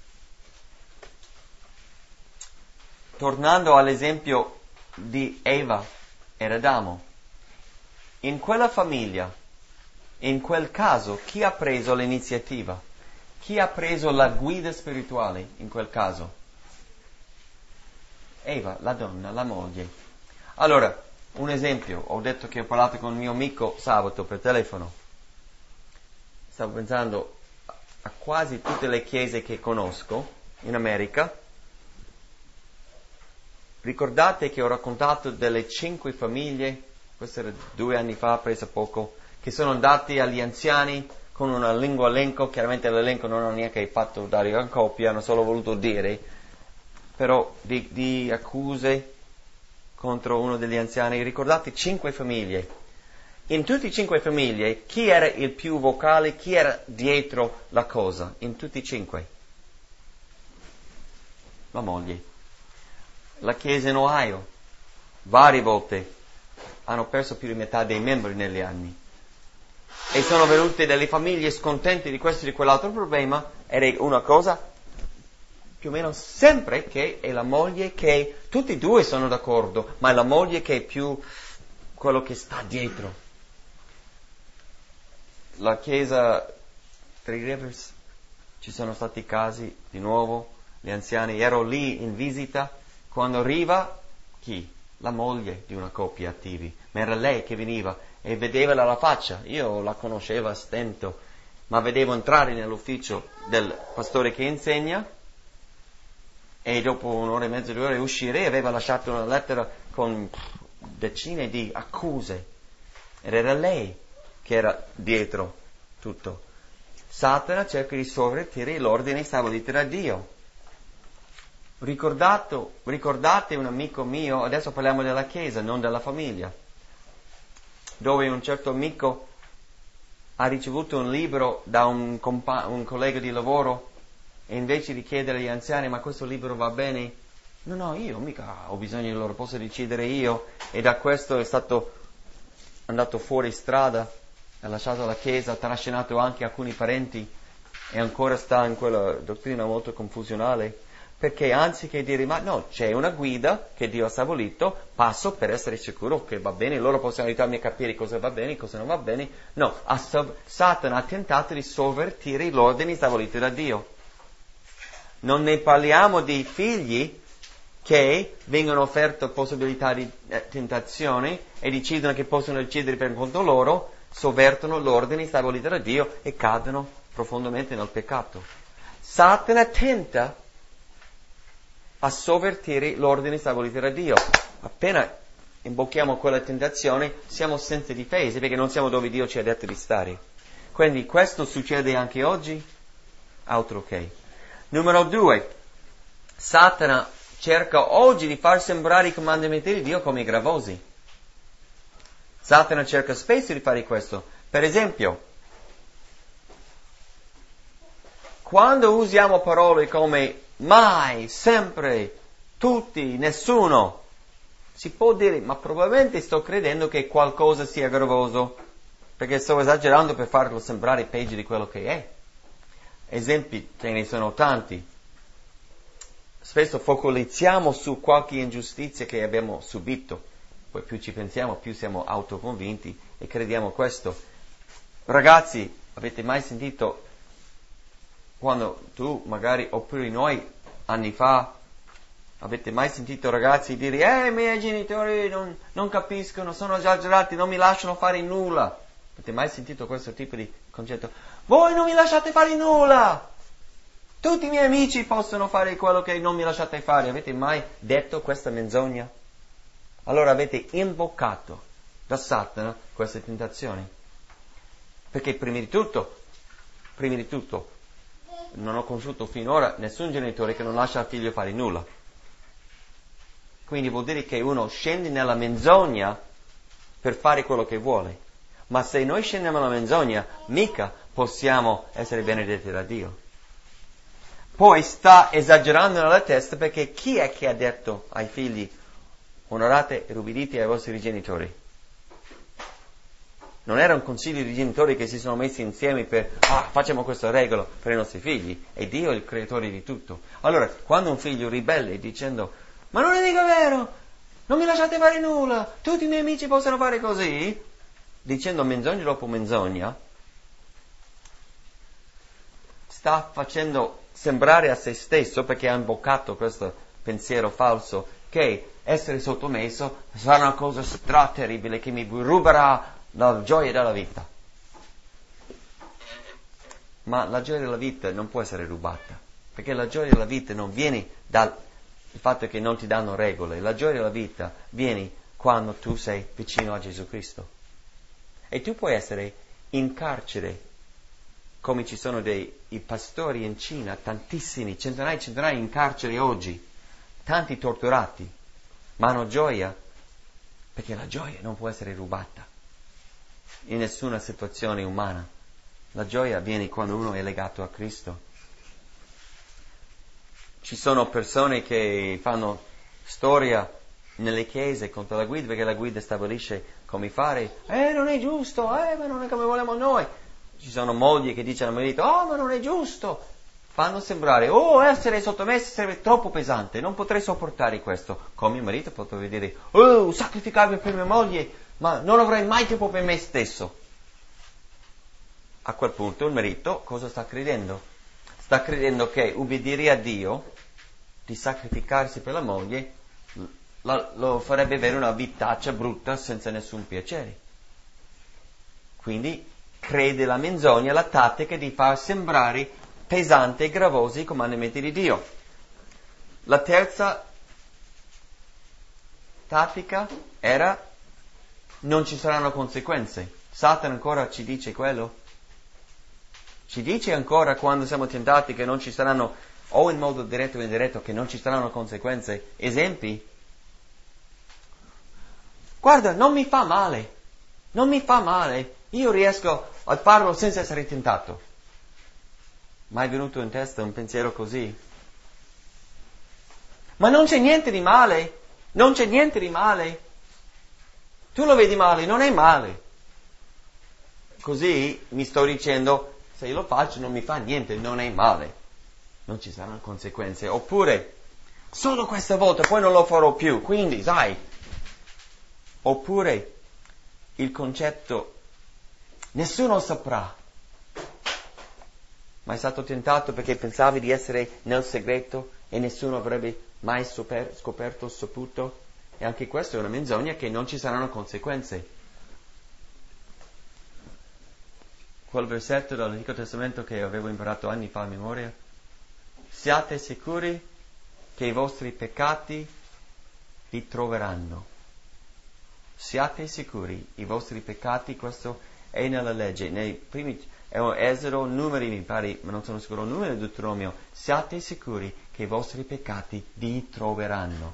Tornando all'esempio di Eva ed Adamo. In quella famiglia, in quel caso, chi ha preso l'iniziativa? Chi ha preso la guida spirituale in quel caso? Eva, la donna, la moglie. Allora, Un esempio, ho detto che ho parlato con un mio amico sabato per telefono. Stavo pensando a quasi tutte le chiese che conosco in America. Ricordate che ho raccontato delle 5 famiglie, questo era 2 anni fa, preso poco, che sono andati agli anziani con un lungo elenco. Chiaramente l'elenco non hanno neanche fatto dare una copia, hanno solo voluto dire, però di accuse contro uno degli anziani. Ricordate 5 famiglie. In tutte e 5 famiglie, chi era il più vocale, chi era dietro la cosa? In tutti e 5? La moglie. La chiesa in Ohio, varie volte, hanno perso più di metà dei membri negli anni. E sono venute delle famiglie scontente di questo e di quell'altro problema, ed è una cosa più o meno sempre che è la moglie che, tutti e 2 sono d'accordo, ma è la moglie che è più quello che sta dietro. La chiesa Three Rivers, ci sono stati casi di nuovo, gli anziani, ero lì in visita, quando arriva, chi? La moglie di una coppia attivi, ma era lei che veniva e vedeva la faccia, io la conoscevo a stento, ma vedevo entrare nell'ufficio del pastore che insegna e dopo 1 ora e mezza, 2 ore uscire, e aveva lasciato una lettera con decine di accuse ed era lei che era dietro tutto. Satana cerca di sovvertire l'ordine stabilito da Dio. Ricordate un amico mio, adesso parliamo della chiesa, non della famiglia, dove un certo amico ha ricevuto un libro da un collega di lavoro e invece di chiedere agli anziani ma questo libro va bene? No, io mica ho bisogno di loro, posso decidere io, e da questo è stato andato fuori strada, ha lasciato la chiesa, ha trascinato anche alcuni parenti e ancora sta in quella dottrina molto confusionale, perché anziché dire ma no, c'è una guida che Dio ha stabilito, passo per essere sicuro che va bene, loro possono aiutarmi a capire cosa va bene, cosa non va bene. No, Satana ha tentato di sovvertire l'ordine stabilito da Dio. Non ne parliamo di figli che vengono offerte possibilità di tentazione e decidono che possono decidere per conto loro, sovvertono l'ordine stabilito da Dio e cadono profondamente nel peccato. Satana tenta a sovvertire l'ordine stabilito da Dio. Appena imbocchiamo quella tentazione siamo senza difese perché non siamo dove Dio ci ha detto di stare. Quindi questo succede anche oggi? Altro che. Numero 2. Satana cerca oggi di far sembrare i comandamenti di Dio come gravosi. Satana cerca spesso di fare questo. Per esempio, quando usiamo parole come mai, sempre, tutti, nessuno, si può dire, ma probabilmente sto credendo che qualcosa sia gravoso, perché sto esagerando per farlo sembrare peggio di quello che è. Esempi ce ne sono tanti. Spesso focalizziamo su qualche ingiustizia che abbiamo subito, poi più ci pensiamo, più siamo autoconvinti e crediamo questo. Ragazzi, avete mai sentito quando tu magari, oppure noi, anni fa, avete mai sentito ragazzi dire i miei genitori non capiscono, sono esagerati, non mi lasciano fare nulla? Avete mai sentito questo tipo di concetto? Voi non mi lasciate fare nulla! Tutti i miei amici possono fare quello che non mi lasciate fare. Avete mai detto questa menzogna? Allora avete imboccato da Satana queste tentazioni. Perché prima di tutto, non ho conosciuto finora nessun genitore che non lascia al figlio fare nulla. Quindi vuol dire che uno scende nella menzogna per fare quello che vuole. Ma se noi scendiamo nella menzogna, mica possiamo essere benedetti da Dio. Poi sta esagerando nella testa, perché chi è che ha detto ai figli onorate e ubbidite ai vostri genitori? Non era un consiglio di genitori che si sono messi insieme per facciamo questa regola per i nostri figli. È Dio il creatore di tutto. Allora, quando un figlio ribelle dicendo ma non è mica vero, non mi lasciate fare nulla, tutti i miei amici possono fare così, dicendo menzogna dopo menzogna, sta facendo sembrare a se stesso, perché ha imboccato questo pensiero falso, che essere sottomesso sarà una cosa terribile che mi ruberà la gioia della vita. Ma la gioia della vita non può essere rubata, perché la gioia della vita non viene dal fatto che non ti danno regole. La gioia della vita viene quando tu sei vicino a Gesù Cristo. E tu puoi essere in carcere, come ci sono i pastori in Cina, tantissimi, centinaia in carcere oggi, tanti torturati, ma hanno gioia, perché la gioia non può essere rubata in nessuna situazione umana. La gioia viene quando uno è legato a Cristo. Ci sono persone che fanno storia nelle chiese contro la guida, perché la guida stabilisce come fare. Non è giusto, ma non è come vogliamo noi. Ci sono mogli che dicono al marito, ma non è giusto. Fanno sembrare, essere sottomessi sarebbe troppo pesante, non potrei sopportare questo. Come mio marito potrebbe dire, sacrificarmi per mia moglie, ma non avrei mai tempo per me stesso. A quel punto il marito cosa sta credendo? Sta credendo che ubbidire a Dio, di sacrificarsi per la moglie, lo farebbe avere una vitaccia brutta senza nessun piacere. Quindi crede la menzogna, la tattica di far sembrare pesanti e gravosi i comandamenti di Dio. La terza tattica era non ci saranno conseguenze. Satana ancora ci dice quello. Ci dice ancora quando siamo tentati che non ci saranno, o in modo diretto o indiretto, che non ci saranno conseguenze. Esempi? Guarda, non mi fa male, io riesco a farlo senza essere tentato. Mai è venuto in testa un pensiero così? Ma non c'è niente di male, tu lo vedi male, non è male. Così mi sto dicendo, se io lo faccio non mi fa niente, non è male, non ci saranno conseguenze. Oppure, solo questa volta, poi non lo farò più, quindi sai. Oppure il concetto, nessuno saprà. Ma è stato tentato perché pensavi di essere nel segreto e nessuno avrebbe mai scoperto, saputo? E anche questa è una menzogna, che non ci saranno conseguenze. Quel versetto dall'Antico Testamento che avevo imparato anni fa a memoria. Siate sicuri che i vostri peccati vi troveranno. Siate sicuri, i vostri peccati, questo è nella legge. Nei primi, Esodo, Numeri mi pare, ma non sono sicuro, Numeri e Deuteronomio. Siate sicuri che i vostri peccati vi troveranno.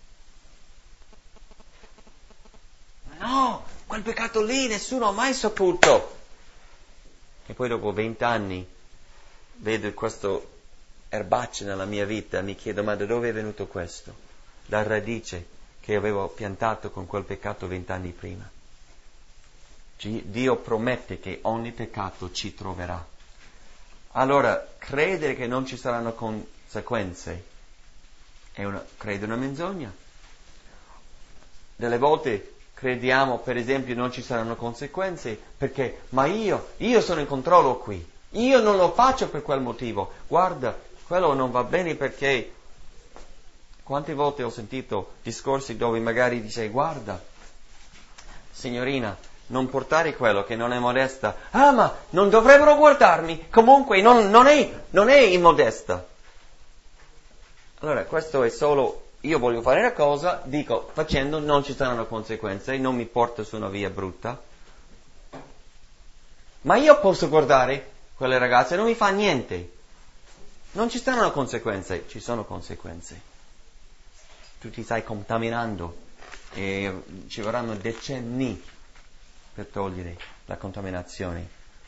No, quel peccato lì nessuno ha mai saputo. E poi dopo 20 anni vedo questo erbaccio nella mia vita, mi chiedo, ma da dove è venuto questo? La radice che avevo piantato con quel peccato 20 anni prima. Dio promette che ogni peccato ci troverà. Allora, credere che non ci saranno conseguenze credo una menzogna. Delle volte crediamo, per esempio, non ci saranno conseguenze perché, ma io sono in controllo qui, io non lo faccio per quel motivo. Guarda, quello non va bene perché quante volte ho sentito discorsi dove magari dice, guarda, signorina, non portare quello che non è modesta. Ma non dovrebbero guardarmi, comunque non è immodesta. Allora, questo è solo, io voglio fare una cosa, dico, facendo non ci saranno conseguenze, non mi porta su una via brutta. Ma io posso guardare quelle ragazze, non mi fa niente. Non ci saranno conseguenze, ci sono conseguenze. Tu ti stai contaminando e ci vorranno decenni per togliere la contaminazione.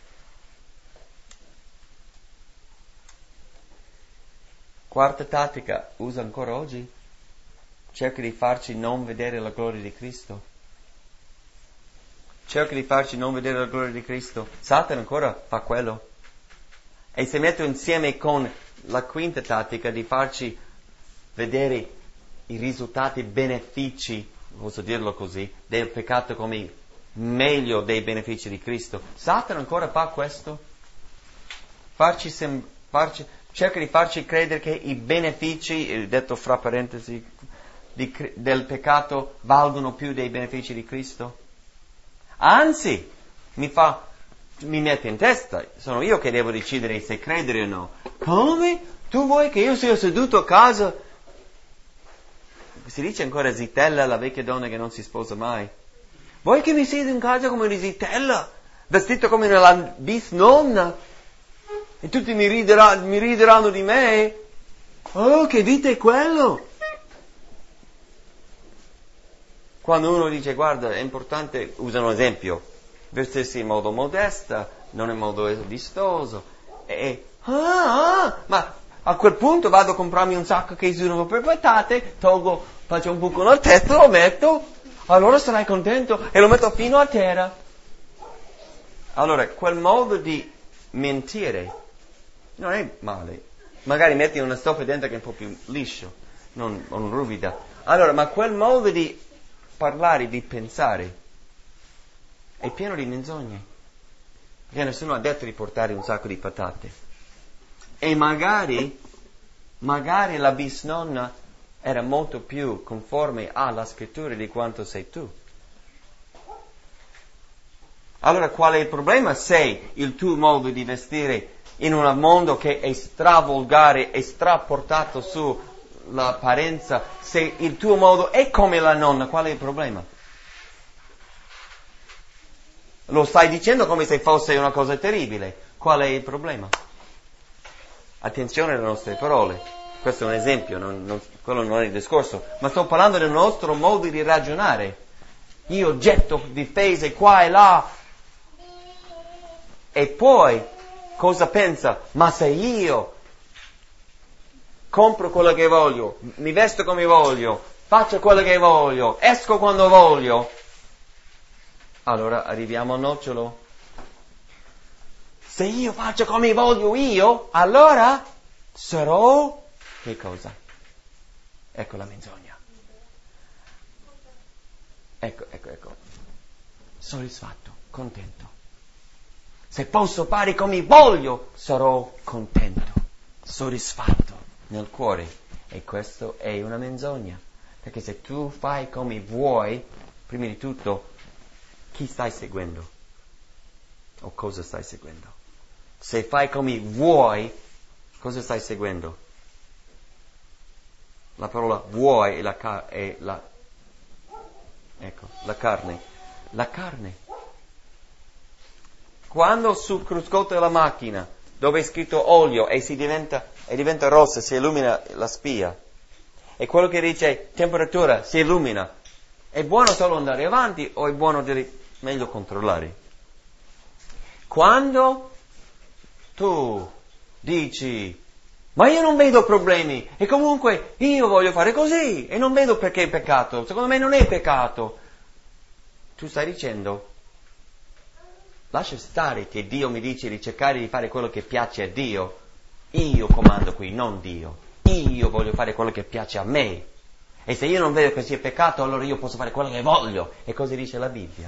Quarta tattica, usa ancora oggi? Cerca di farci non vedere la gloria di Cristo. Cerca di farci non vedere la gloria di Cristo. Satana ancora fa quello. E se metto insieme con la quinta tattica di farci vedere i risultati, i benefici, posso dirlo così, del peccato come meglio dei benefici di Cristo. Satana ancora fa questo. Cerca di farci credere che i benefici, detto fra parentesi, del peccato valgono più dei benefici di Cristo? Anzi, mi mette in testa, sono io che devo decidere se credere o no. Come? Tu vuoi che io sia seduto a casa? Si dice ancora zitella, la vecchia donna che non si sposa mai. Vuoi che mi sieda in casa come una zitella, vestito come una bisnonna? E tutti mi rideranno di me? Oh, che vita è quello? Quando uno dice, guarda, è importante, usa un esempio, vestirsi in modo modesta, non in modo vistoso. Ma a quel punto vado a comprarmi un sacco che sono per patate, faccio un buco nella testa, lo metto, allora sarai contento e lo metto fino a terra. Allora, quel modo di mentire non è male. Magari metti una stoffa dentro che è un po' più liscio, non ruvida. Allora, ma quel modo di parlare, di pensare, è pieno di menzogne. Perché nessuno ha detto di portare un sacco di patate. E magari la bisnonna era molto più conforme alla scrittura di quanto sei tu. Allora qual è il problema se il tuo modo di vestire in un mondo che è stravolgare e straportato sull'apparenza, se il tuo modo è come la nonna, qual è il problema? Lo stai dicendo come se fosse una cosa terribile. Qual è il problema? Attenzione alle nostre parole. Questo è un esempio, quello non è il discorso. Ma sto parlando del nostro modo di ragionare. Io getto difese qua e là. E poi, cosa pensa? Ma se io compro quello che voglio, mi vesto come voglio, faccio quello che voglio, esco quando voglio, allora arriviamo al nocciolo. Se io faccio come voglio io, allora sarò che cosa? Ecco la menzogna. Ecco. Soddisfatto, contento. Se posso fare come voglio, sarò contento, soddisfatto nel cuore. E questo è una menzogna. Perché se tu fai come vuoi, prima di tutto, chi stai seguendo? O cosa stai seguendo? Se fai come vuoi, cosa stai seguendo? La parola vuoi è la carne. La carne. Quando sul cruscotto della macchina, dove è scritto olio e diventa rossa, si illumina la spia, e quello che dice temperatura si illumina, è buono solo andare avanti o è buono meglio controllare? Quando tu dici, ma io non vedo problemi, e comunque io voglio fare così, e non vedo perché è peccato, secondo me non è peccato, tu stai dicendo, lascia stare che Dio mi dice di cercare di fare quello che piace a Dio. Io comando qui, non Dio. Io voglio fare quello che piace a me. E se io non vedo che sia peccato, allora io posso fare quello che voglio. E così dice la Bibbia.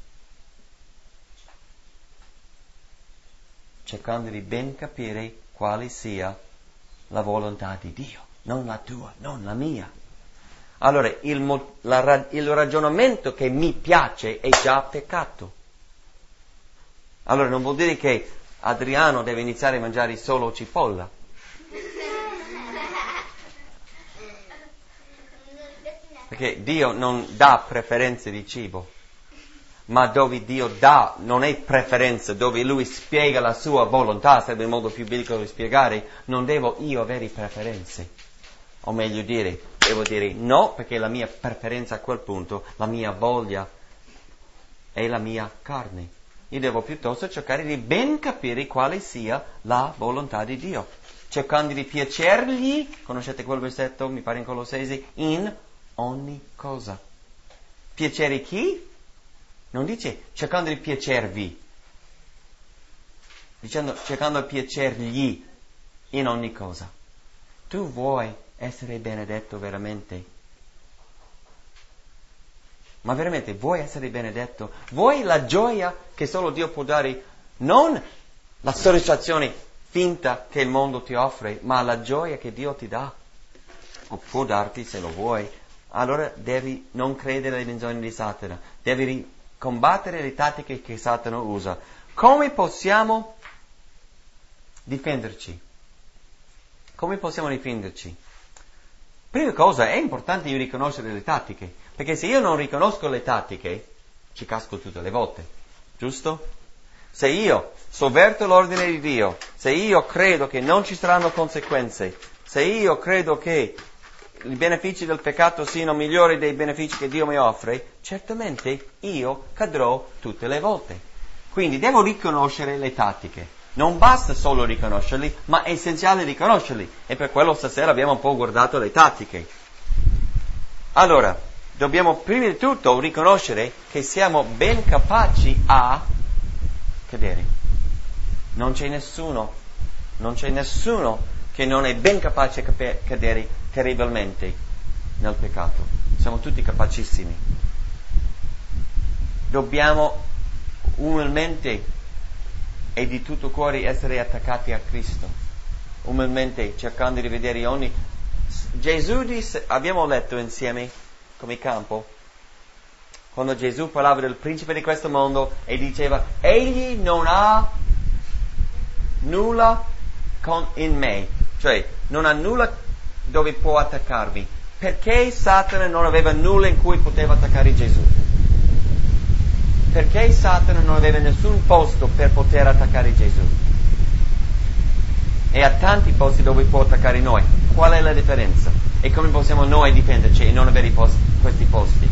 Cercando di ben capire quale sia la volontà di Dio. Non la tua, non la mia. Allora, il ragionamento che mi piace è già peccato. Allora non vuol dire che Adriano deve iniziare a mangiare solo cipolla. Perché Dio non dà preferenze di cibo, ma dove Dio dà non è preferenza, dove Lui spiega la sua volontà, sarebbe il modo più biblico di spiegare, non devo io avere preferenze. O meglio dire, devo dire no, perché la mia preferenza a quel punto, la mia voglia è la mia carne. Io devo piuttosto cercare di ben capire quale sia la volontà di Dio, cercando di piacergli, conoscete quel versetto, mi pare in Colossesi, in ogni cosa. Piacere chi? Non dice cercando di piacervi, dicendo cercando di piacergli in ogni cosa. Tu vuoi essere benedetto veramente? Ma veramente vuoi essere benedetto? Vuoi la gioia che solo Dio può dare? Non la soddisfazione finta che il mondo ti offre, ma la gioia che Dio ti dà. O può darti se lo vuoi. allora devi non credere alle menzogne di Satana, devi combattere le tattiche che Satana usa. Come possiamo difenderci? Come possiamo difenderci? Prima cosa, è importante io riconoscere le tattiche, perché se io non riconosco le tattiche, ci casco tutte le volte, giusto? Se io sovverto l'ordine di Dio, se io credo che non ci saranno conseguenze, se io credo che i benefici del peccato siano migliori dei benefici che Dio mi offre, certamente io cadrò tutte le volte. Quindi devo riconoscere le tattiche. Non basta solo riconoscerli, ma è essenziale riconoscerli. E per quello stasera abbiamo un po' guardato le tattiche. Allora, dobbiamo prima di tutto riconoscere che siamo ben capaci a cadere. Non c'è nessuno che non è ben capace a cadere terribilmente nel peccato. Siamo tutti capacissimi. Dobbiamo umilmente e di tutto cuore essere attaccati a Cristo, umilmente cercando di vedere ogni... Gesù disse, abbiamo letto insieme come campo, quando Gesù parlava del principe di questo mondo e diceva, egli non ha nulla in me, cioè non ha nulla dove può attaccarvi, perché Satana non aveva nulla in cui poteva attaccare Gesù. Perché Satana non aveva nessun posto per poter attaccare Gesù. E ha tanti posti dove può attaccare noi. Qual è la differenza? E come possiamo noi difenderci e non avere questi posti?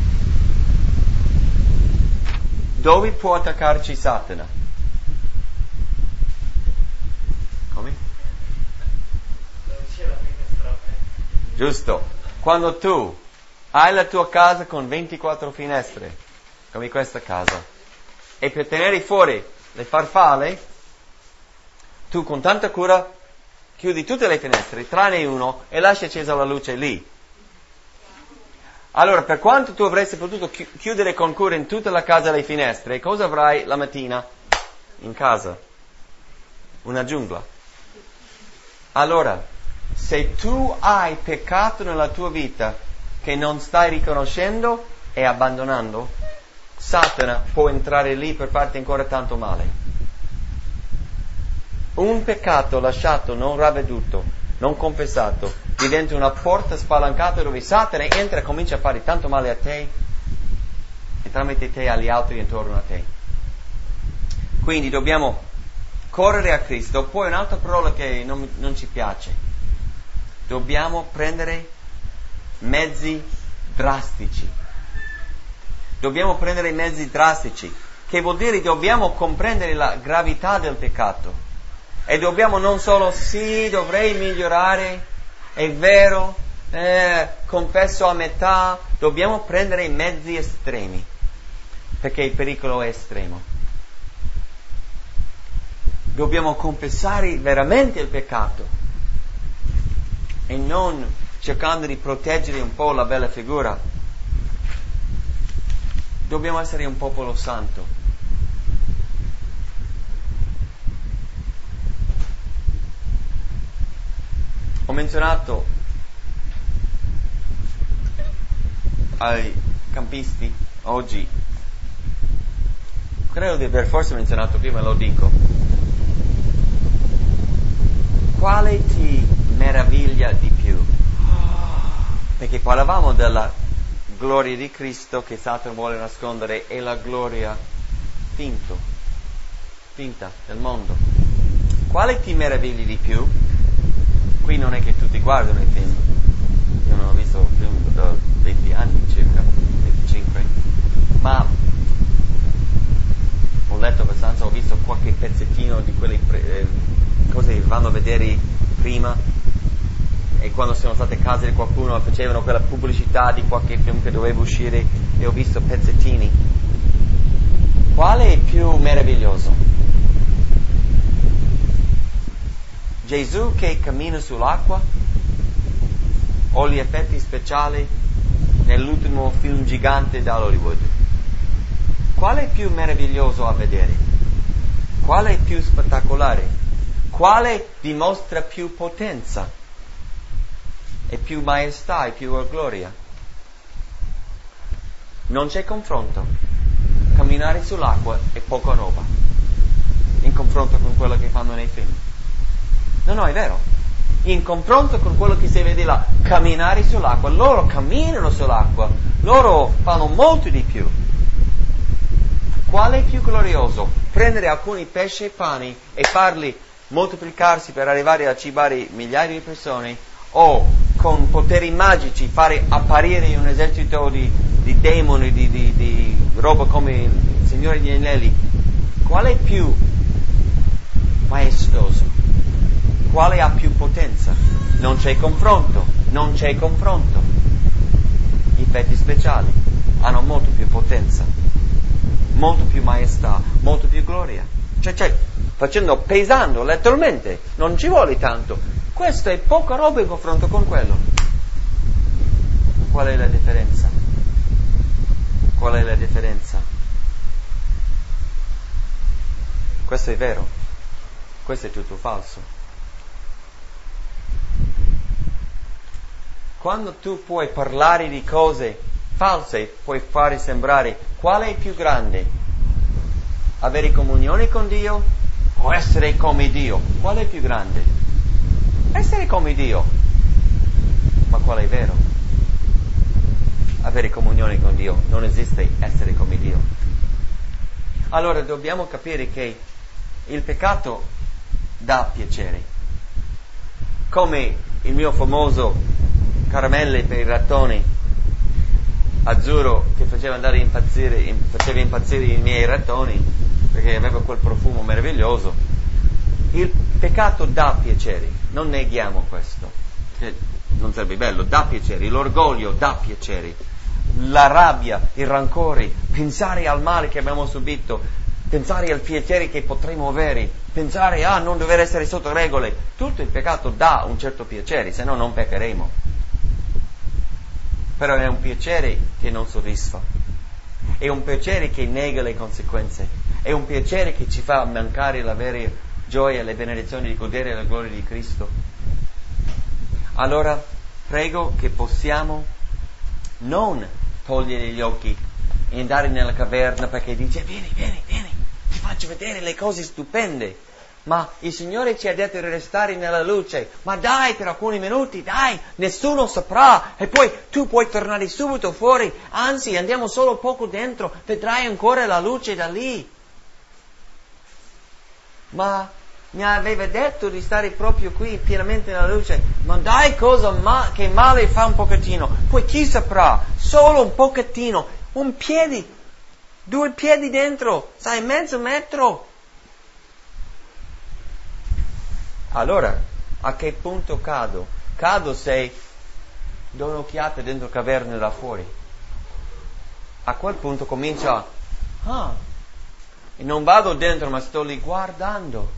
Dove può attaccarci Satana? Come? Giusto. Quando tu hai la tua casa con 24 finestre, come questa casa, e per tenere fuori le farfalle, tu con tanta cura chiudi tutte le finestre, tranne uno, e lasci accesa la luce lì. Allora, per quanto tu avresti potuto chiudere con cura in tutta la casa le finestre, cosa avrai la mattina in casa? Una giungla. Allora, se tu hai peccato nella tua vita che non stai riconoscendo e abbandonando, Satana può entrare lì per farti ancora tanto male. Un peccato lasciato, non ravveduto, non confessato, diventa una porta spalancata dove Satana entra e comincia a fare tanto male a te e tramite te agli altri intorno a te. Quindi dobbiamo correre a Cristo. Poi un'altra parola che non ci piace. Dobbiamo prendere mezzi drastici. Dobbiamo prendere mezzi drastici, che vuol dire dobbiamo comprendere la gravità del peccato. E dobbiamo non solo, sì, dovrei migliorare, è vero, confesso a metà, dobbiamo prendere i mezzi estremi, perché il pericolo è estremo. Dobbiamo confessare veramente il peccato e non cercando di proteggere un po' la bella figura. Dobbiamo essere un popolo santo. Ho menzionato ai campisti oggi, credo di aver forse menzionato prima, lo dico. Quale ti meraviglia di più? Perché parlavamo della gloria di Cristo che Satana vuole nascondere e la gloria finta del mondo. Quale ti meravigli di più? Qui non è che tutti guardano i film, io non ho visto un film da 20 anni circa, 25, ma ho letto abbastanza, ho visto qualche pezzettino di quelle cose che vanno a vedere prima, e quando sono state a casa di qualcuno facevano quella pubblicità di qualche film che doveva uscire e ho visto pezzettini. Quale è più meraviglioso? Gesù che cammina sull'acqua o gli effetti speciali nell'ultimo film gigante da Hollywood? Quale è più meraviglioso a vedere? Quale è più spettacolare? Quale dimostra più potenza? E più maestà e più gloria? Non c'è confronto. Camminare sull'acqua è poca roba in confronto con quello che fanno nei film. No, è vero. In confronto con quello che si vede là, camminare sull'acqua, loro camminano sull'acqua, loro fanno molto di più. Quale è più glorioso? Prendere alcuni pesci e pani e farli moltiplicarsi per arrivare a cibare migliaia di persone, o con poteri magici fare apparire un esercito di demoni, di roba come il Signore degli Anelli? Quale è più maestoso? Quale ha più potenza? Non c'è confronto. Gli effetti speciali hanno molto più potenza, molto più maestà, molto più gloria. Pesando letteralmente, non ci vuole tanto. Questo è poca roba in confronto con quello. Qual è la differenza? Questo è vero, questo è tutto falso. Quando tu puoi parlare di cose false, puoi fare sembrare quale è più grande? Avere comunione con Dio o essere come Dio? Qual è più grande? Essere come Dio. Ma qual è vero? Avere comunione con Dio. Non esiste essere come Dio. Allora dobbiamo capire che il peccato dà piacere. Come il mio famoso caramelle per i ratoni azzurro che faceva impazzire i miei ratoni perché aveva quel profumo meraviglioso. Il peccato dà piacere, non neghiamo questo, che non sarebbe bello, dà piacere, l'orgoglio dà piacere, la rabbia, il rancore, pensare al male che abbiamo subito, pensare al piacere che potremo avere, pensare a non dover essere sotto regole, tutto il peccato dà un certo piacere, se no non peccheremo. Però è un piacere che non soddisfa, è un piacere che nega le conseguenze, è un piacere che ci fa mancare la vera gioia e le benedizioni di godere la gloria di Cristo. Allora prego che possiamo non togliere gli occhi e andare nella caverna perché dice vieni, ti faccio vedere le cose stupende. Ma il Signore ci ha detto di restare nella luce. Ma dai, per alcuni minuti, dai, nessuno saprà. E poi tu puoi tornare subito fuori. Anzi, andiamo solo poco dentro, vedrai ancora la luce da lì. Ma mi aveva detto di stare proprio qui, pienamente nella luce. Ma dai, che male fa un pochettino. Poi chi saprà? Solo un pochettino. 1 piede, 2 piedi dentro, sai, mezzo metro. Allora, a che punto cado? Cado se do un'occhiata dentro caverna da fuori. A quel punto comincia e non vado dentro ma sto lì guardando.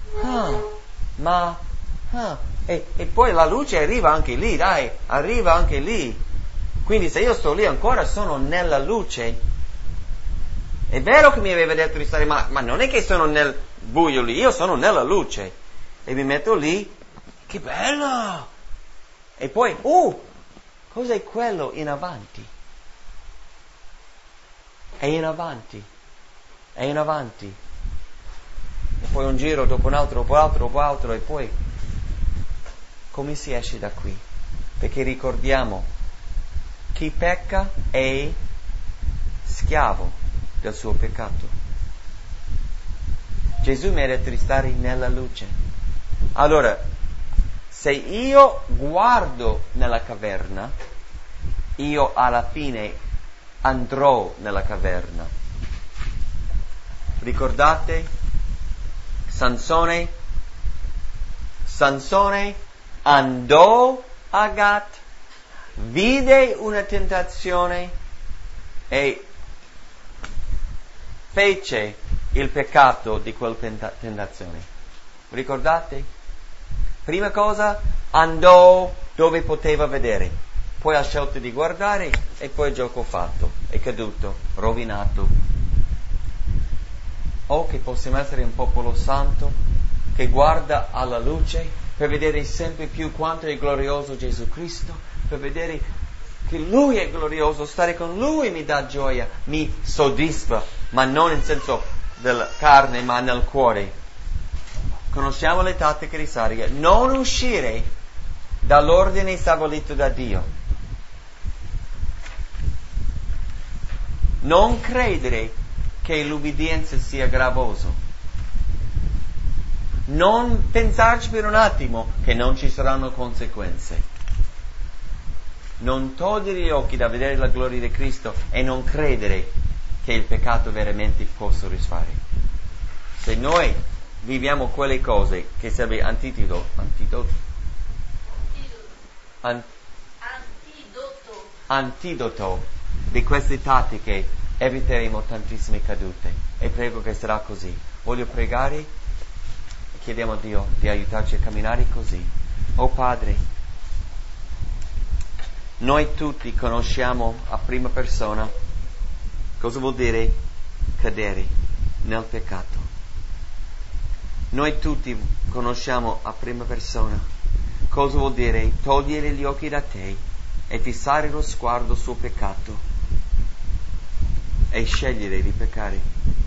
E poi la luce arriva anche lì, dai, arriva anche lì. Quindi se io sto lì ancora sono nella luce. È vero che mi aveva detto di stare, ma non è che sono nel buio lì, io sono nella luce. E mi metto lì, che bello! E poi, cos'è quello in avanti? È in avanti. E poi un giro dopo un altro, dopo altro, e poi come si esce da qui? Perché ricordiamo, chi pecca è schiavo del suo peccato. Gesù mi ha detto di stare nella luce. Allora, se io guardo nella caverna, io alla fine andrò nella caverna. Ricordate? Sansone andò a Gat, vide una tentazione e fece il peccato di quella tentazione. Ricordate? Prima cosa, andò dove poteva vedere, poi ha scelto di guardare e poi gioco fatto, è caduto, rovinato. Che possiamo essere un popolo santo che guarda alla luce per vedere sempre più quanto è glorioso Gesù Cristo, per vedere che Lui è glorioso, stare con Lui mi dà gioia, mi soddisfa, ma non in senso della carne, ma nel cuore. Conosciamo le tattiche di Satana, non uscire dall'ordine stabilito da Dio. Non credere che l'ubbidienza sia gravoso. Non pensarci per un attimo che non ci saranno conseguenze. Non togliere gli occhi da vedere la gloria di Cristo e non credere che il peccato veramente possa risfare. Se noi viviamo quelle cose che serve antidoto di queste tattiche, eviteremo tantissime cadute, e prego che sarà così. Voglio pregare e chiediamo a Dio di aiutarci a camminare così. Oh Padre, noi tutti conosciamo a prima persona cosa vuol dire cadere nel peccato. Noi tutti conosciamo a prima persona cosa vuol dire togliere gli occhi da te e fissare lo sguardo sul peccato e scegliere di peccare.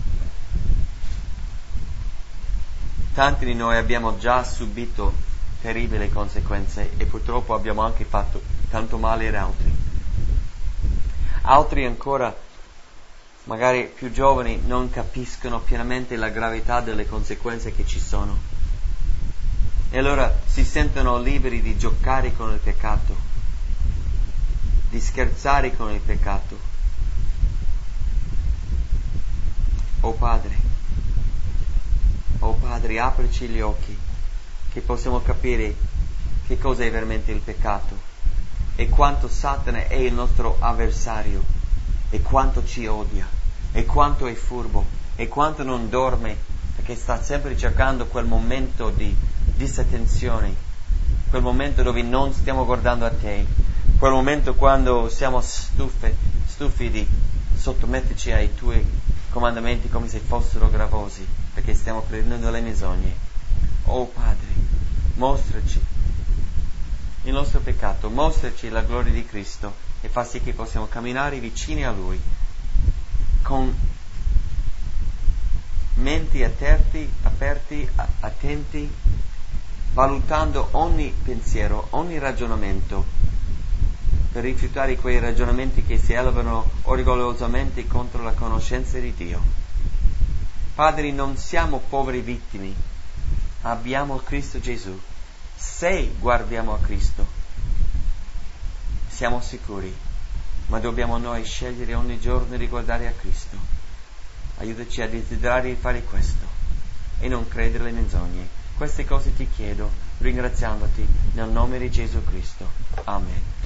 Tanti di noi abbiamo già subito terribili conseguenze e purtroppo abbiamo anche fatto tanto male ad altri. Altri ancora, magari più giovani, non capiscono pienamente la gravità delle conseguenze che ci sono. E allora si sentono liberi di giocare con il peccato, di scherzare con il peccato. Oh Padre, aprici gli occhi, che possiamo capire che cosa è veramente il peccato e quanto Satana è il nostro avversario e quanto ci odia e quanto è furbo e quanto non dorme, perché sta sempre cercando quel momento di disattenzione, quel momento dove non stiamo guardando a te, quel momento quando siamo stufi di sottometterci ai tuoi comandamenti come se fossero gravosi, perché stiamo prendendo le menzogne. Oh Padre, mostraci il nostro peccato, mostraci la gloria di Cristo e fa sì che possiamo camminare vicini a Lui con menti aperti, attenti, valutando ogni pensiero, ogni ragionamento, per rifiutare quei ragionamenti che si elevano orgogliosamente contro la conoscenza di Dio. Padre, non siamo poveri vittime, abbiamo Cristo Gesù. Se guardiamo a Cristo, siamo sicuri, ma dobbiamo noi scegliere ogni giorno di guardare a Cristo. Aiutaci a desiderare di fare questo e non credere alle menzogne. Queste cose ti chiedo, ringraziandoti nel nome di Gesù Cristo. Amen.